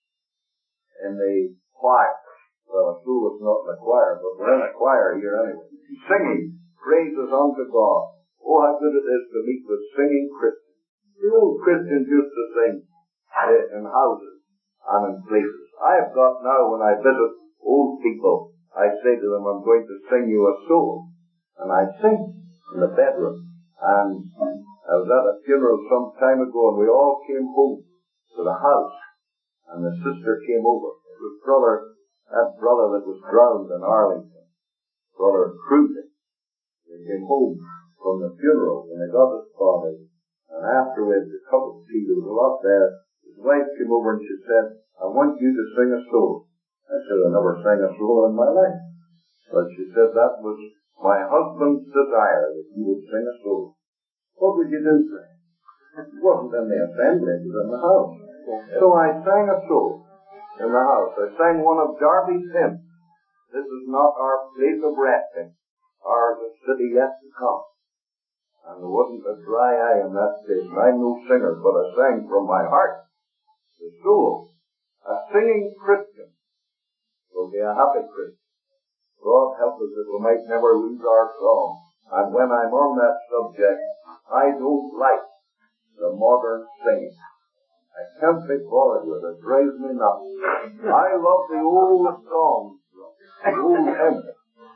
in the choir. Well, a soul is not in the choir, but we're in a choir here anyway. Singing praises unto God. Oh, how good it is to meet with singing Christians. The old Christians used to sing uh, in houses and in places. I have got now, when I visit old people, I say to them, I'm going to sing you a soul. And I sing in the bedroom. And I was at a funeral some time ago, and we all came home to the house. And the sister came over. It was brother, that brother that was drowned in Arlington, Brother Cruiser. They came home from the funeral, and they got his body. And afterwards, a cup of tea, there was a lot there. His wife came over and she said, I want you to sing a soul. I said, I never sang a soul in my life. But she said, that was my husband's desire, that you would sing a soul. What would you do, sir? It wasn't in the assembly, it was in the house. So I sang a soul in the house. I sang one of Darby's hymns. This is not our place of resting. Ours is city yet to come. And there wasn't a dry eye in that place. And I'm no singer, but I sang from my heart. The soul. A singing Christian will be a happy Christian. God help us that we might never lose our song. And when I'm on that subject, I don't like the modern singing. I can't be bothered with it. It drives me nuts. I love the old songs, the old hymns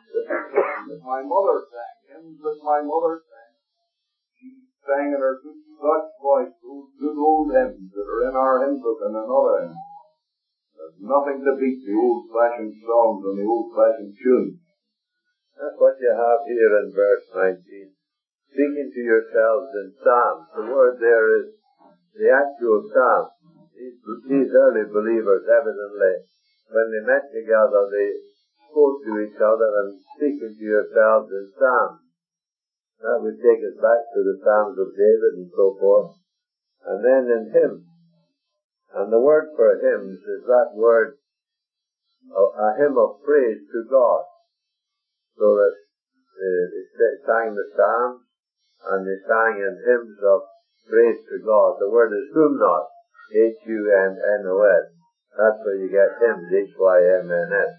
that my mother sang, hymns that my mother sang. She sang in her good Scotch voice those good old hymns that are in our hymn book and in other hymns. There's nothing to beat the old-fashioned songs and the old-fashioned tunes. That's what you have here in verse nineteen. Speaking to yourselves in psalms. The word there is the actual psalm. These, these early believers, evidently, when they met together, they spoke to each other and speaking to yourselves in psalms. That would take us back to the Psalms of David and so forth. And then in hymns. And the word for hymns is that word, a, a hymn of praise to God. So that uh, they sang the psalms and they sang in hymns of praise to God. The word is hymnos H U M N O S. That's where you get hymns, H Y M N S.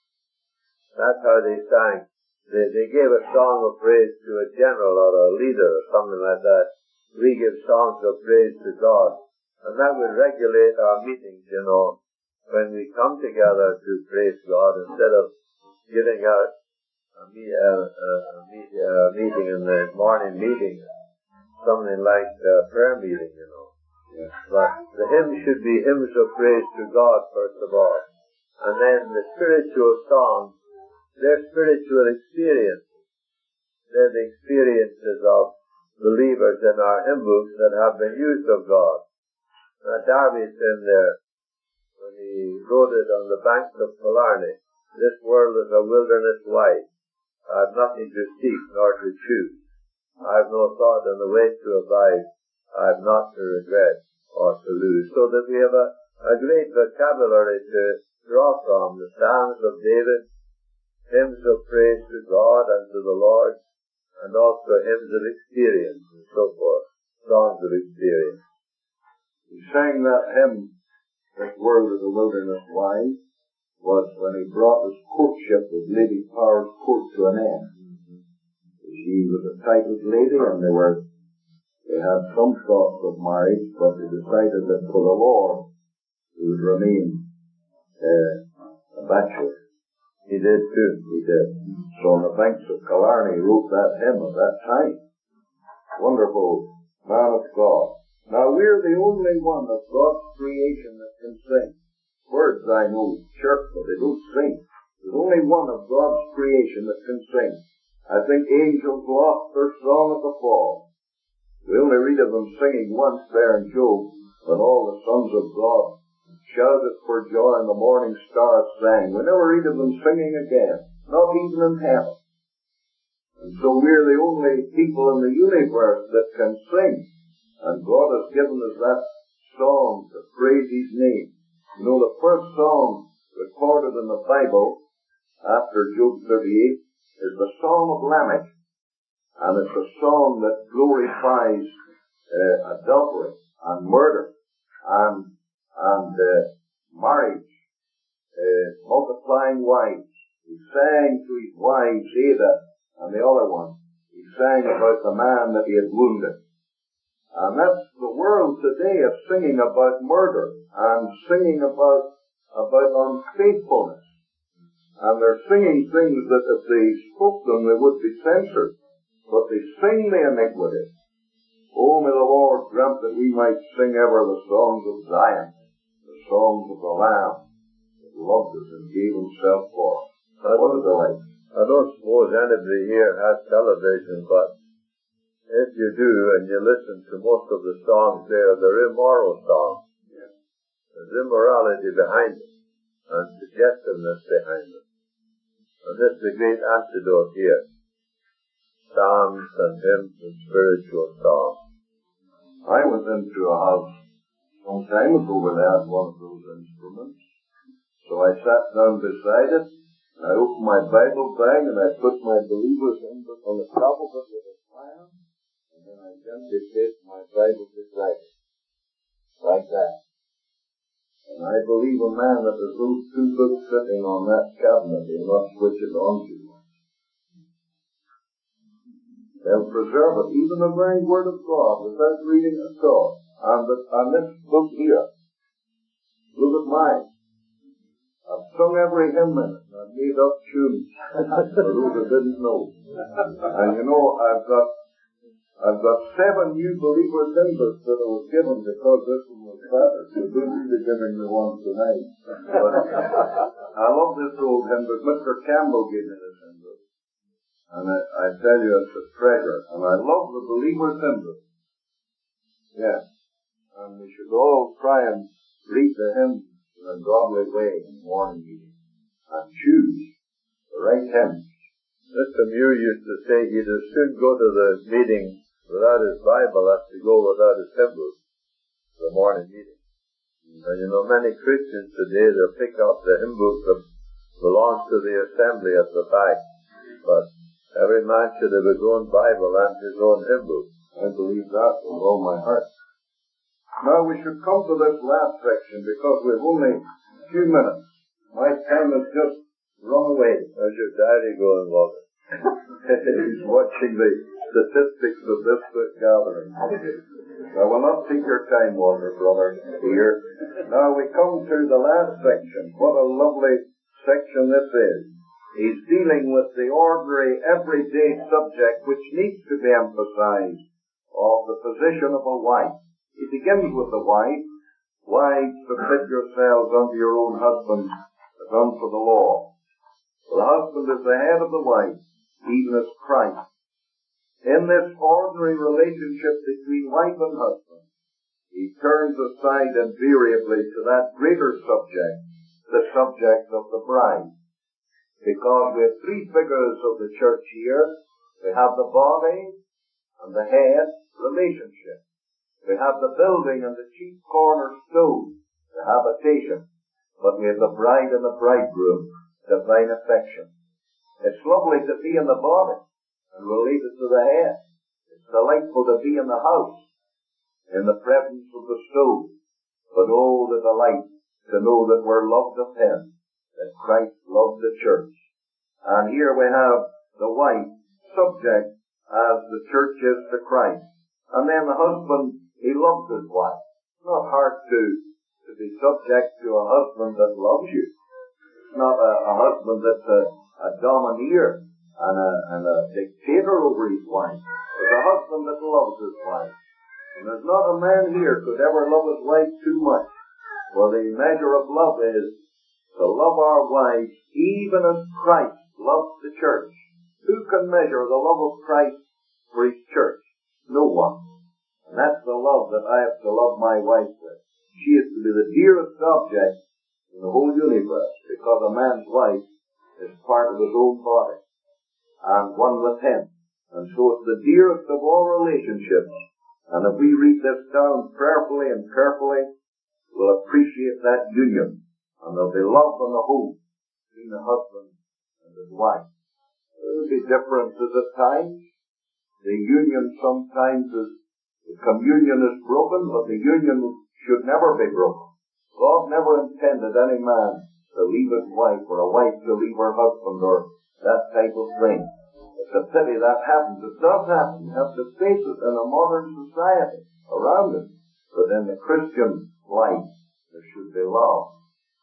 That's how they sang. They, they gave a song of praise to a general or a leader or something like that. We give songs of praise to God. And that would regulate our meetings, you know, when we come together to praise God instead of giving out a, me, a, a, a, meet, a meeting in the morning meeting, something like a prayer meeting, you know. Yes. But the hymns should be hymns of praise to God, first of all. And then the spiritual songs, they're spiritual experiences. They're the experiences of believers in our hymn books that have been used of God. Now, Darby's in there, when he wrote it on the banks of Killarney, this world is a wilderness wide. I have nothing to seek nor to choose. I have no thought on the way to abide. I have not to regret or to lose. So that we have a, a great vocabulary to draw from. The Psalms of David, hymns of praise to God and to the Lord, and also hymns of experience and so forth, songs of experience. He sang that hymn, This World is a Wilderness Wide, was when he brought his courtship with Lady Power's court to an end. Mm-hmm. She was a titled lady, and they were, they had some thoughts of marriage, but they decided that for the Lord, he would remain uh, a bachelor. He did too. He did. So on the banks of Killarney, he wrote that hymn at that time. Wonderful man of God. Now we're the only one of God's creation that can sing. Birds I know chirp, but they don't sing. There's only one of God's creation that can sing. I think angels lost their song at the fall. We only read of them singing once there in Job, when all the sons of God shouted for joy and the morning stars sang. We never read of them singing again, not even in heaven. And so we're the only people in the universe that can sing. And God has given us that song to praise His name. You know, the first song recorded in the Bible after Job thirty-eight is the Psalm of Lamech. And it's a song that glorifies uh, adultery and murder and and uh, marriage, uh, multiplying wives. He sang to his wives, Ada and the other one. He sang about the man that he had wounded. And that's the world today is singing about murder and singing about about unfaithfulness. And they're singing things that if they spoke them, they would be censored. But they sing the iniquity. Oh, may the Lord grant that we might sing ever the songs of Zion, the songs of the Lamb that loved us and gave Himself for us. What a delight. I don't suppose anybody here has television, but if you do and you listen to most of the songs there, they're immoral songs. Yes. There's immorality behind them and suggestiveness behind them. And this is a great antidote here. Psalms and hymns and spiritual songs. I was into a house some time ago where they had one of those instruments. So I sat down beside it, and I opened my Bible bag, and I put my believer's hymn book on the top of it with a fan, and then I gently placed my Bible beside it. Like that. And I believe a man that has those two books sitting on that cabinet, he'll not switch it on to. They'll preserve it, even the very Word of God, without reading it at all. And, the, and this book here, look at mine. I've sung every hymn in it, and I've made up tunes for those that didn't know. And you know, I've got, I've got seven new believers hymn books that I was given because this one was better. So don't be giving me one tonight. But I love this old hymn book. Mister Campbell gave me this hymn book. And I, I tell you, it's a treasure. And I love the believer's hymn book. Yes. And we should all try and read the hymns in a godly way in morning meeting. And choose the right hymns. Mister Muir used to say he'd as soon go to the meeting without his Bible as to go without his hymn book. The morning meeting. And you know, many Christians today, they'll pick up the hymn book that belongs to the assembly at the back. But every man should have his own Bible and his own hymn book. I believe that with all my heart. Now we should come to this last section because we've only a few minutes. My time has just run away. How's your daddy going, Walter? He's watching the statistics of this gathering. I will not take your time, Walter, brother, here. Now we come to the last section. What a lovely section this is. He's dealing with the ordinary, everyday subject which needs to be emphasized of the position of a wife. He begins with the wife. Wives, submit yourselves unto your own husbands as unto the law. The husband is the head of the wife, even as Christ. In this ordinary relationship between wife and husband, he turns aside invariably to that greater subject, the subject of the bride. Because we have three figures of the church here. We have the body and the head relationship. We have the building and the chief cornerstone, the habitation. But we have the bride and the bridegroom, divine affection. It's lovely to be in the body and related to the head. It's delightful to be in the house, in the presence of the stove. But oh, the delight to know that we're loved of Him, that Christ loved the church. And here we have the wife subject as the church is to Christ. And then the husband, he loves his wife. It's not hard to, to be subject to a husband that loves you. It's not a, a husband that's a, a domineer and a, and a dictator over his wife. It's a husband that loves his wife. And there's not a man here could ever love his wife too much. For the measure of love is to love our wives even as Christ loved the church. Who can measure the love of Christ for his church? No one. And that's the love that I have to love my wife with. She is to be the dearest object in the whole universe, because a man's wife is part of his own body and one with him. And so it's the dearest of all relationships. And if we read this down prayerfully and carefully, we'll appreciate that union. And there'll be love in the home between the husband and his wife. There'll be differences at times. The union sometimes is, the communion is broken, but the union should never be broken. God never intended any man to leave his wife or a wife to leave her husband or that type of thing. It's a pity that happens. It does happen. You have to face it in a modern society around us. But in the Christian life, there should be love.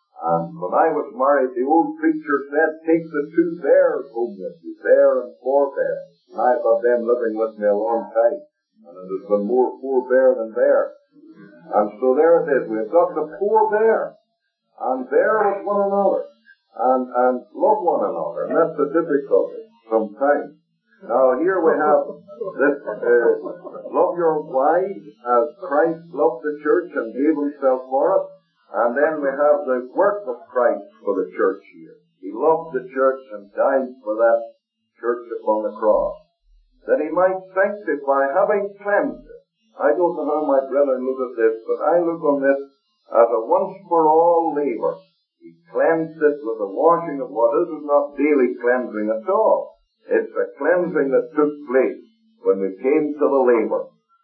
And when I was married, the old preacher said, take the two bears home with you, bear and forbear. And I've got them living with me a long time. And there's been more forbear than bear. And so there it is. We've got to forbear and bear with one another and, and love one another. And that's the difficulty sometimes. Now here we have this, uh, love your wives as Christ loved the church and gave himself for it. And then we have the work of Christ for the church here. He loved the church and died for that church upon the cross, that he might sanctify, having cleansed it. I don't know how my brethren look at this, but I look on this as a once-for-all labor. He cleansed it with the washing of water. This is not daily cleansing at all. It's a cleansing that took place when we came to the labor.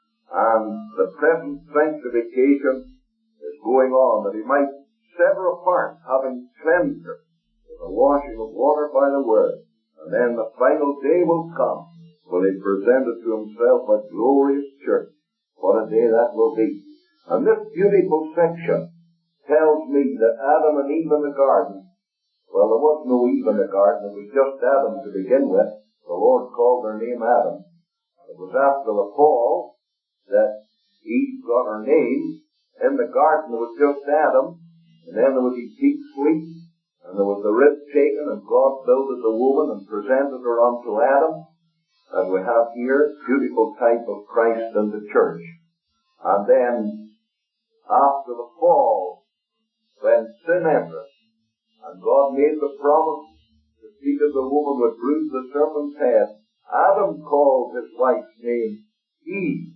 And the present sanctification is going on, that he might set her apart, having cleansed her with the washing of water by the word. And then the final day will come when he presented to himself a glorious church. What a day that will be. And this beautiful section tells me that Adam and Eve in the garden, well, there was no Eve in the garden, it was just Adam to begin with. The Lord called her name Adam. It was after the fall that Eve got her name. In the garden there was just Adam, and then there was his deep sleep, and there was the rib taken, and God builded the woman and presented her unto Adam. And we have here a beautiful type of Christ and the church. And then, after the fall, when sin entered, and God made the promise to see that the woman would bruise the serpent's head, Adam called his wife's name Eve,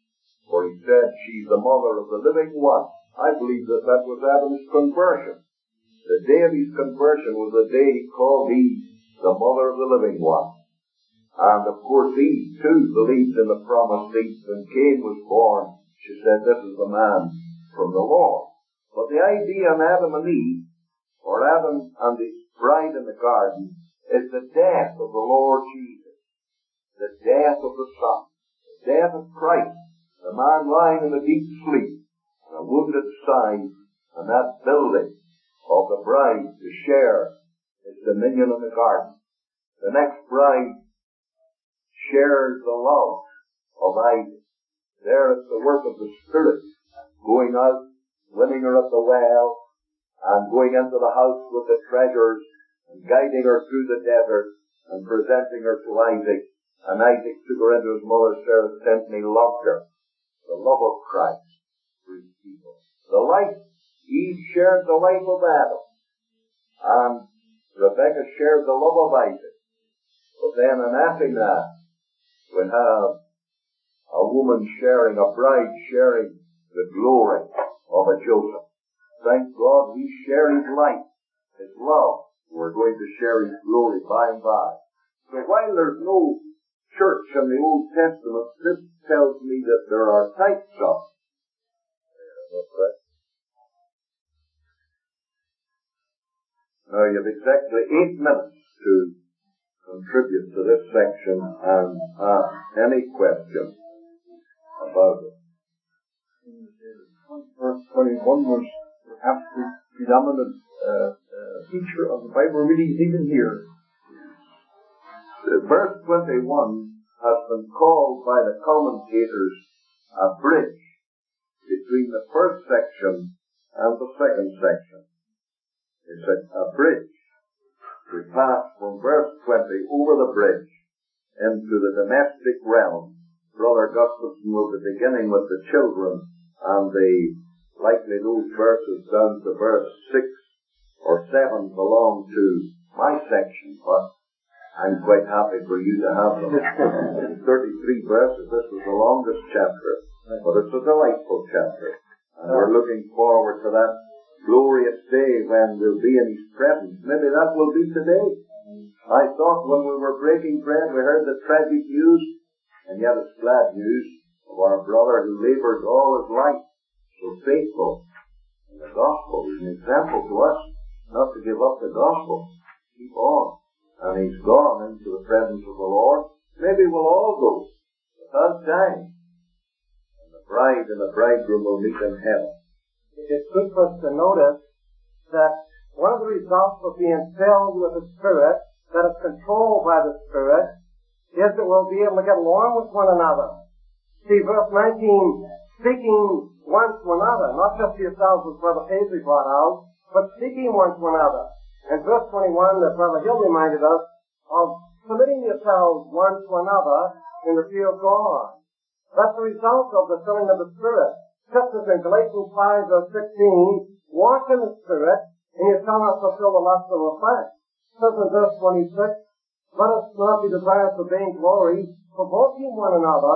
for he said, she's the mother of the living one. I believe that that was Adam's conversion. The day of his conversion was the day he called Eve the mother of the living one. And of course Eve too believed in the promised seed. When Cain was born, She said, this is the man from the Lord. But the idea in Adam and Eve, or Adam and his bride in the garden, is the death of the Lord Jesus. The death of the Son. The death of Christ. The man lying in a deep sleep, and a wounded side, and that building of the bride to share his dominion in the garden. The next bride shares the love of Isaac. There is the work of the Spirit, going out, winning her at the well, and going into the house with the treasures, and guiding her through the desert, and presenting her to Isaac. And Isaac took her into his mother's Sarah's tent, and he loved her. The love of Christ for his people. The life, Eve shared the life of Adam, and Rebekah shared the love of Isaac. But then in Athena, we have a woman sharing, a bride sharing the glory of a Joseph. Thank God we share his life, his love. We're going to share his glory by and by. So while there's no church in the Old Testament, this tells me that there are types of. Now you have exactly eight minutes to contribute to this section and ask any question about it. Verse twenty-one was perhaps the predominant uh, uh, feature of the Bible readings even here. The verse twenty-one has been called by the commentators a bridge between the first section and the second section. It's a, a bridge. We pass from verse twenty over the bridge into the domestic realm. Brother Gustafson will be beginning with the children, and the likely those verses down to verse six or seven belong to my section, but I'm quite happy for you to have them. thirty-three verses. This was the longest chapter, but it's a delightful chapter, and we're looking forward to that glorious day when we'll be in his presence. Maybe that will be today. I thought when we were breaking bread we heard the tragic news, and yet it's glad news, of our brother who labored all his life, so faithful in the gospel. He's an example to us not to give up the gospel. Keep on. And he's gone into the presence of the Lord. Maybe we'll all go without dying. And the bride and the bridegroom will meet in heaven. It's good for us to notice that one of the results of being filled with the Spirit, that is controlled by the Spirit, is that we'll be able to get along with one another. See, verse nineteen, speaking one to another, not just to yourselves as Brother Paisley brought out, but speaking one to another. And verse twenty-one, that Brother Hill reminded us of submitting yourselves one to another in the fear of God. That's the result of the filling of the Spirit. Just as in Galatians five, verse sixteen, walk in the Spirit, and you shall not fulfill the lust of the flesh. It says in verse twenty-six, let us not be desirous of vainglory, provoking one another,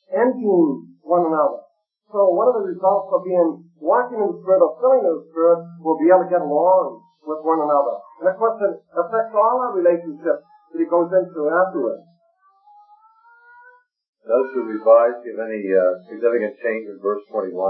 envying one another. So one of the results of being walking in the Spirit, or filling in the Spirit, will be able to get along with one another. And of course it affects all our relationships that he goes into afterwards. Does the Revised give any uh, significant change in verse twenty-one?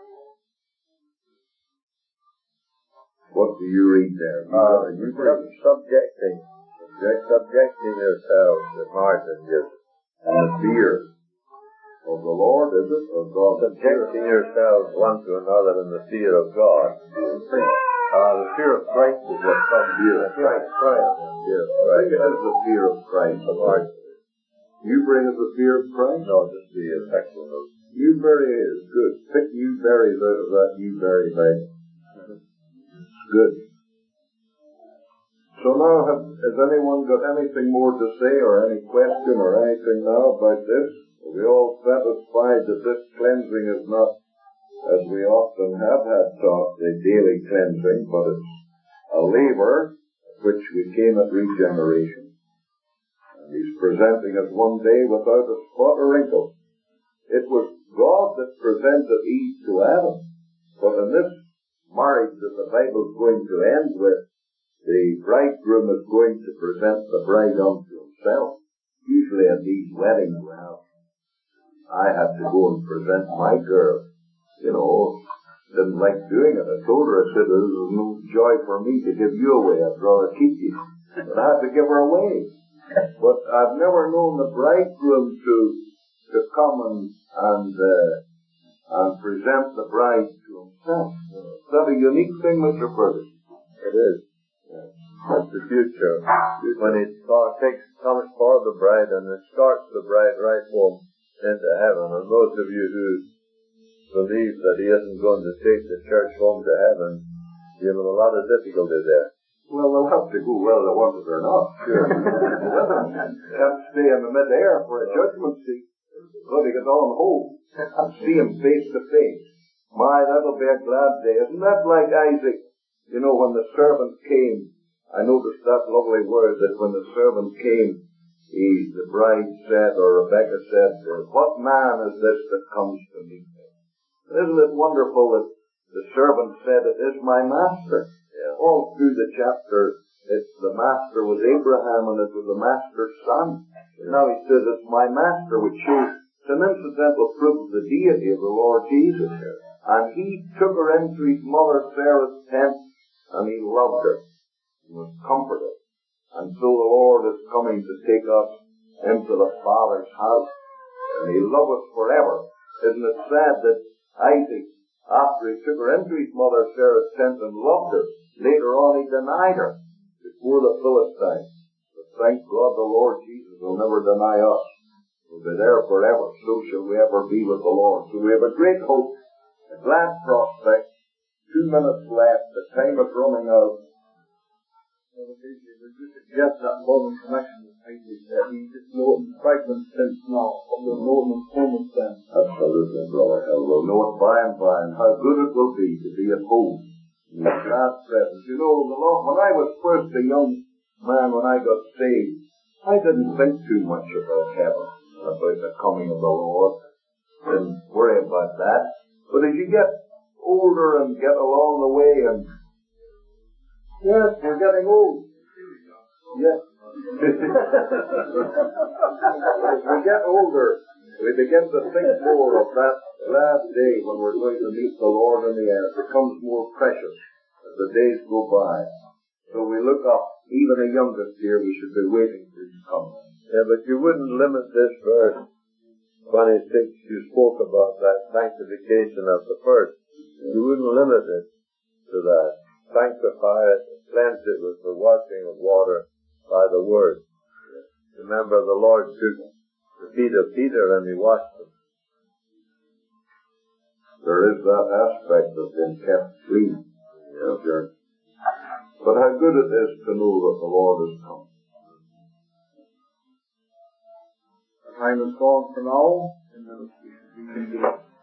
What do you read there? You uh, you subjecting, subjecting yourselves to Martin gives it. And the fear of the Lord, is it? Or God? Subjecting yourselves one to another in the fear of God. Uh, the fear of Christ is what comes Fear of Christ. Christ. Fear of I Christ. think it is the fear of Christ. You bring us the fear of Christ? No, just the effectual note. Newberry is good. Pick Newberries out of that Newberry Bible. Good. So now, have, has anyone got anything more to say, or any question, or anything now about this? Are we all satisfied that this cleansing is not, as we often have had taught, the daily cleansing, but it's a labor which we came at regeneration. And he's presenting us one day without a spot or wrinkle. It was God that presented Eve to Adam, but in this marriage that the Bible is going to end with, the bridegroom is going to present the bride unto himself. Usually at these weddings we have I had to go and present my girl. You know, didn't like doing it. I told her, I said, there's no joy for me to give you away. I'd rather keep you. But I had to give her away. But I've never known the bridegroom to to come and and, uh, and present the bride to himself. Is that a unique thing, Mister Ferguson? It is. Yeah. That's the future. When it takes comes for the bride and it starts the bride right home into heaven. And those of you who believe that he isn't going to take the church home to heaven, you have a lot of difficulty there. Well, they'll have to go whether they want it or not. Sure. They have to stay in the mid-air for a judgment seat. So they get on home and see him face to face. My, that'll be a glad day. Isn't that like Isaac? You know, when the servant came, I noticed that lovely word that when the servant came, he, the bride said, or Rebecca said, what man is this that comes to me? Isn't it wonderful that the servant said, it is my master? Yeah. All through the chapter, it's the master was Abraham and it was the master's son. And now he says it's my master, which shows it's an incidental proof of the deity of the Lord Jesus. And he took her into his mother Sarah's tent and he loved her and was comforted. And so the Lord is coming to take us into the Father's house and he'll love us forever. Isn't it sad that Isaac, after he took her into his mother Sarah's tent and loved her, later on he denied her before the Philistines. But thank God the Lord Jesus will never deny us. We'll be there forever. So shall we ever be with the Lord. So we have a great hope, a glad prospect. Two minutes left. The time is running out. Well, basically, we're just against that modern connection with Isaac, that we just know it in fragments since now, but we'll know it in moments then. Absolutely, Brother Hill. We'll know it by and by, and how good it will be to be at home in God's presence. You know, the Lord, when I was first a young man, when I got saved, I didn't think too much about heaven, about the coming of the Lord. Didn't worry about that. But as you get older and get along the way, and yes, we're getting old. Yes. As we get older, we begin to think more of that glad day when we're going to meet the Lord in the air. It becomes more precious as the days go by. So we look up. Even the youngest here, we should be waiting for his coming. Yeah, but you wouldn't limit this verse twenty-six. You spoke about that sanctification of the first. You wouldn't limit it to that. Sanctify it, cleanse it with the washing of water by the word. Remember, the Lord took the feet of Peter and he washed them. There is that aspect of being kept clean. Yeah, sure. But how good it is to know that the Lord has come. The time is gone for now, and then we can do it.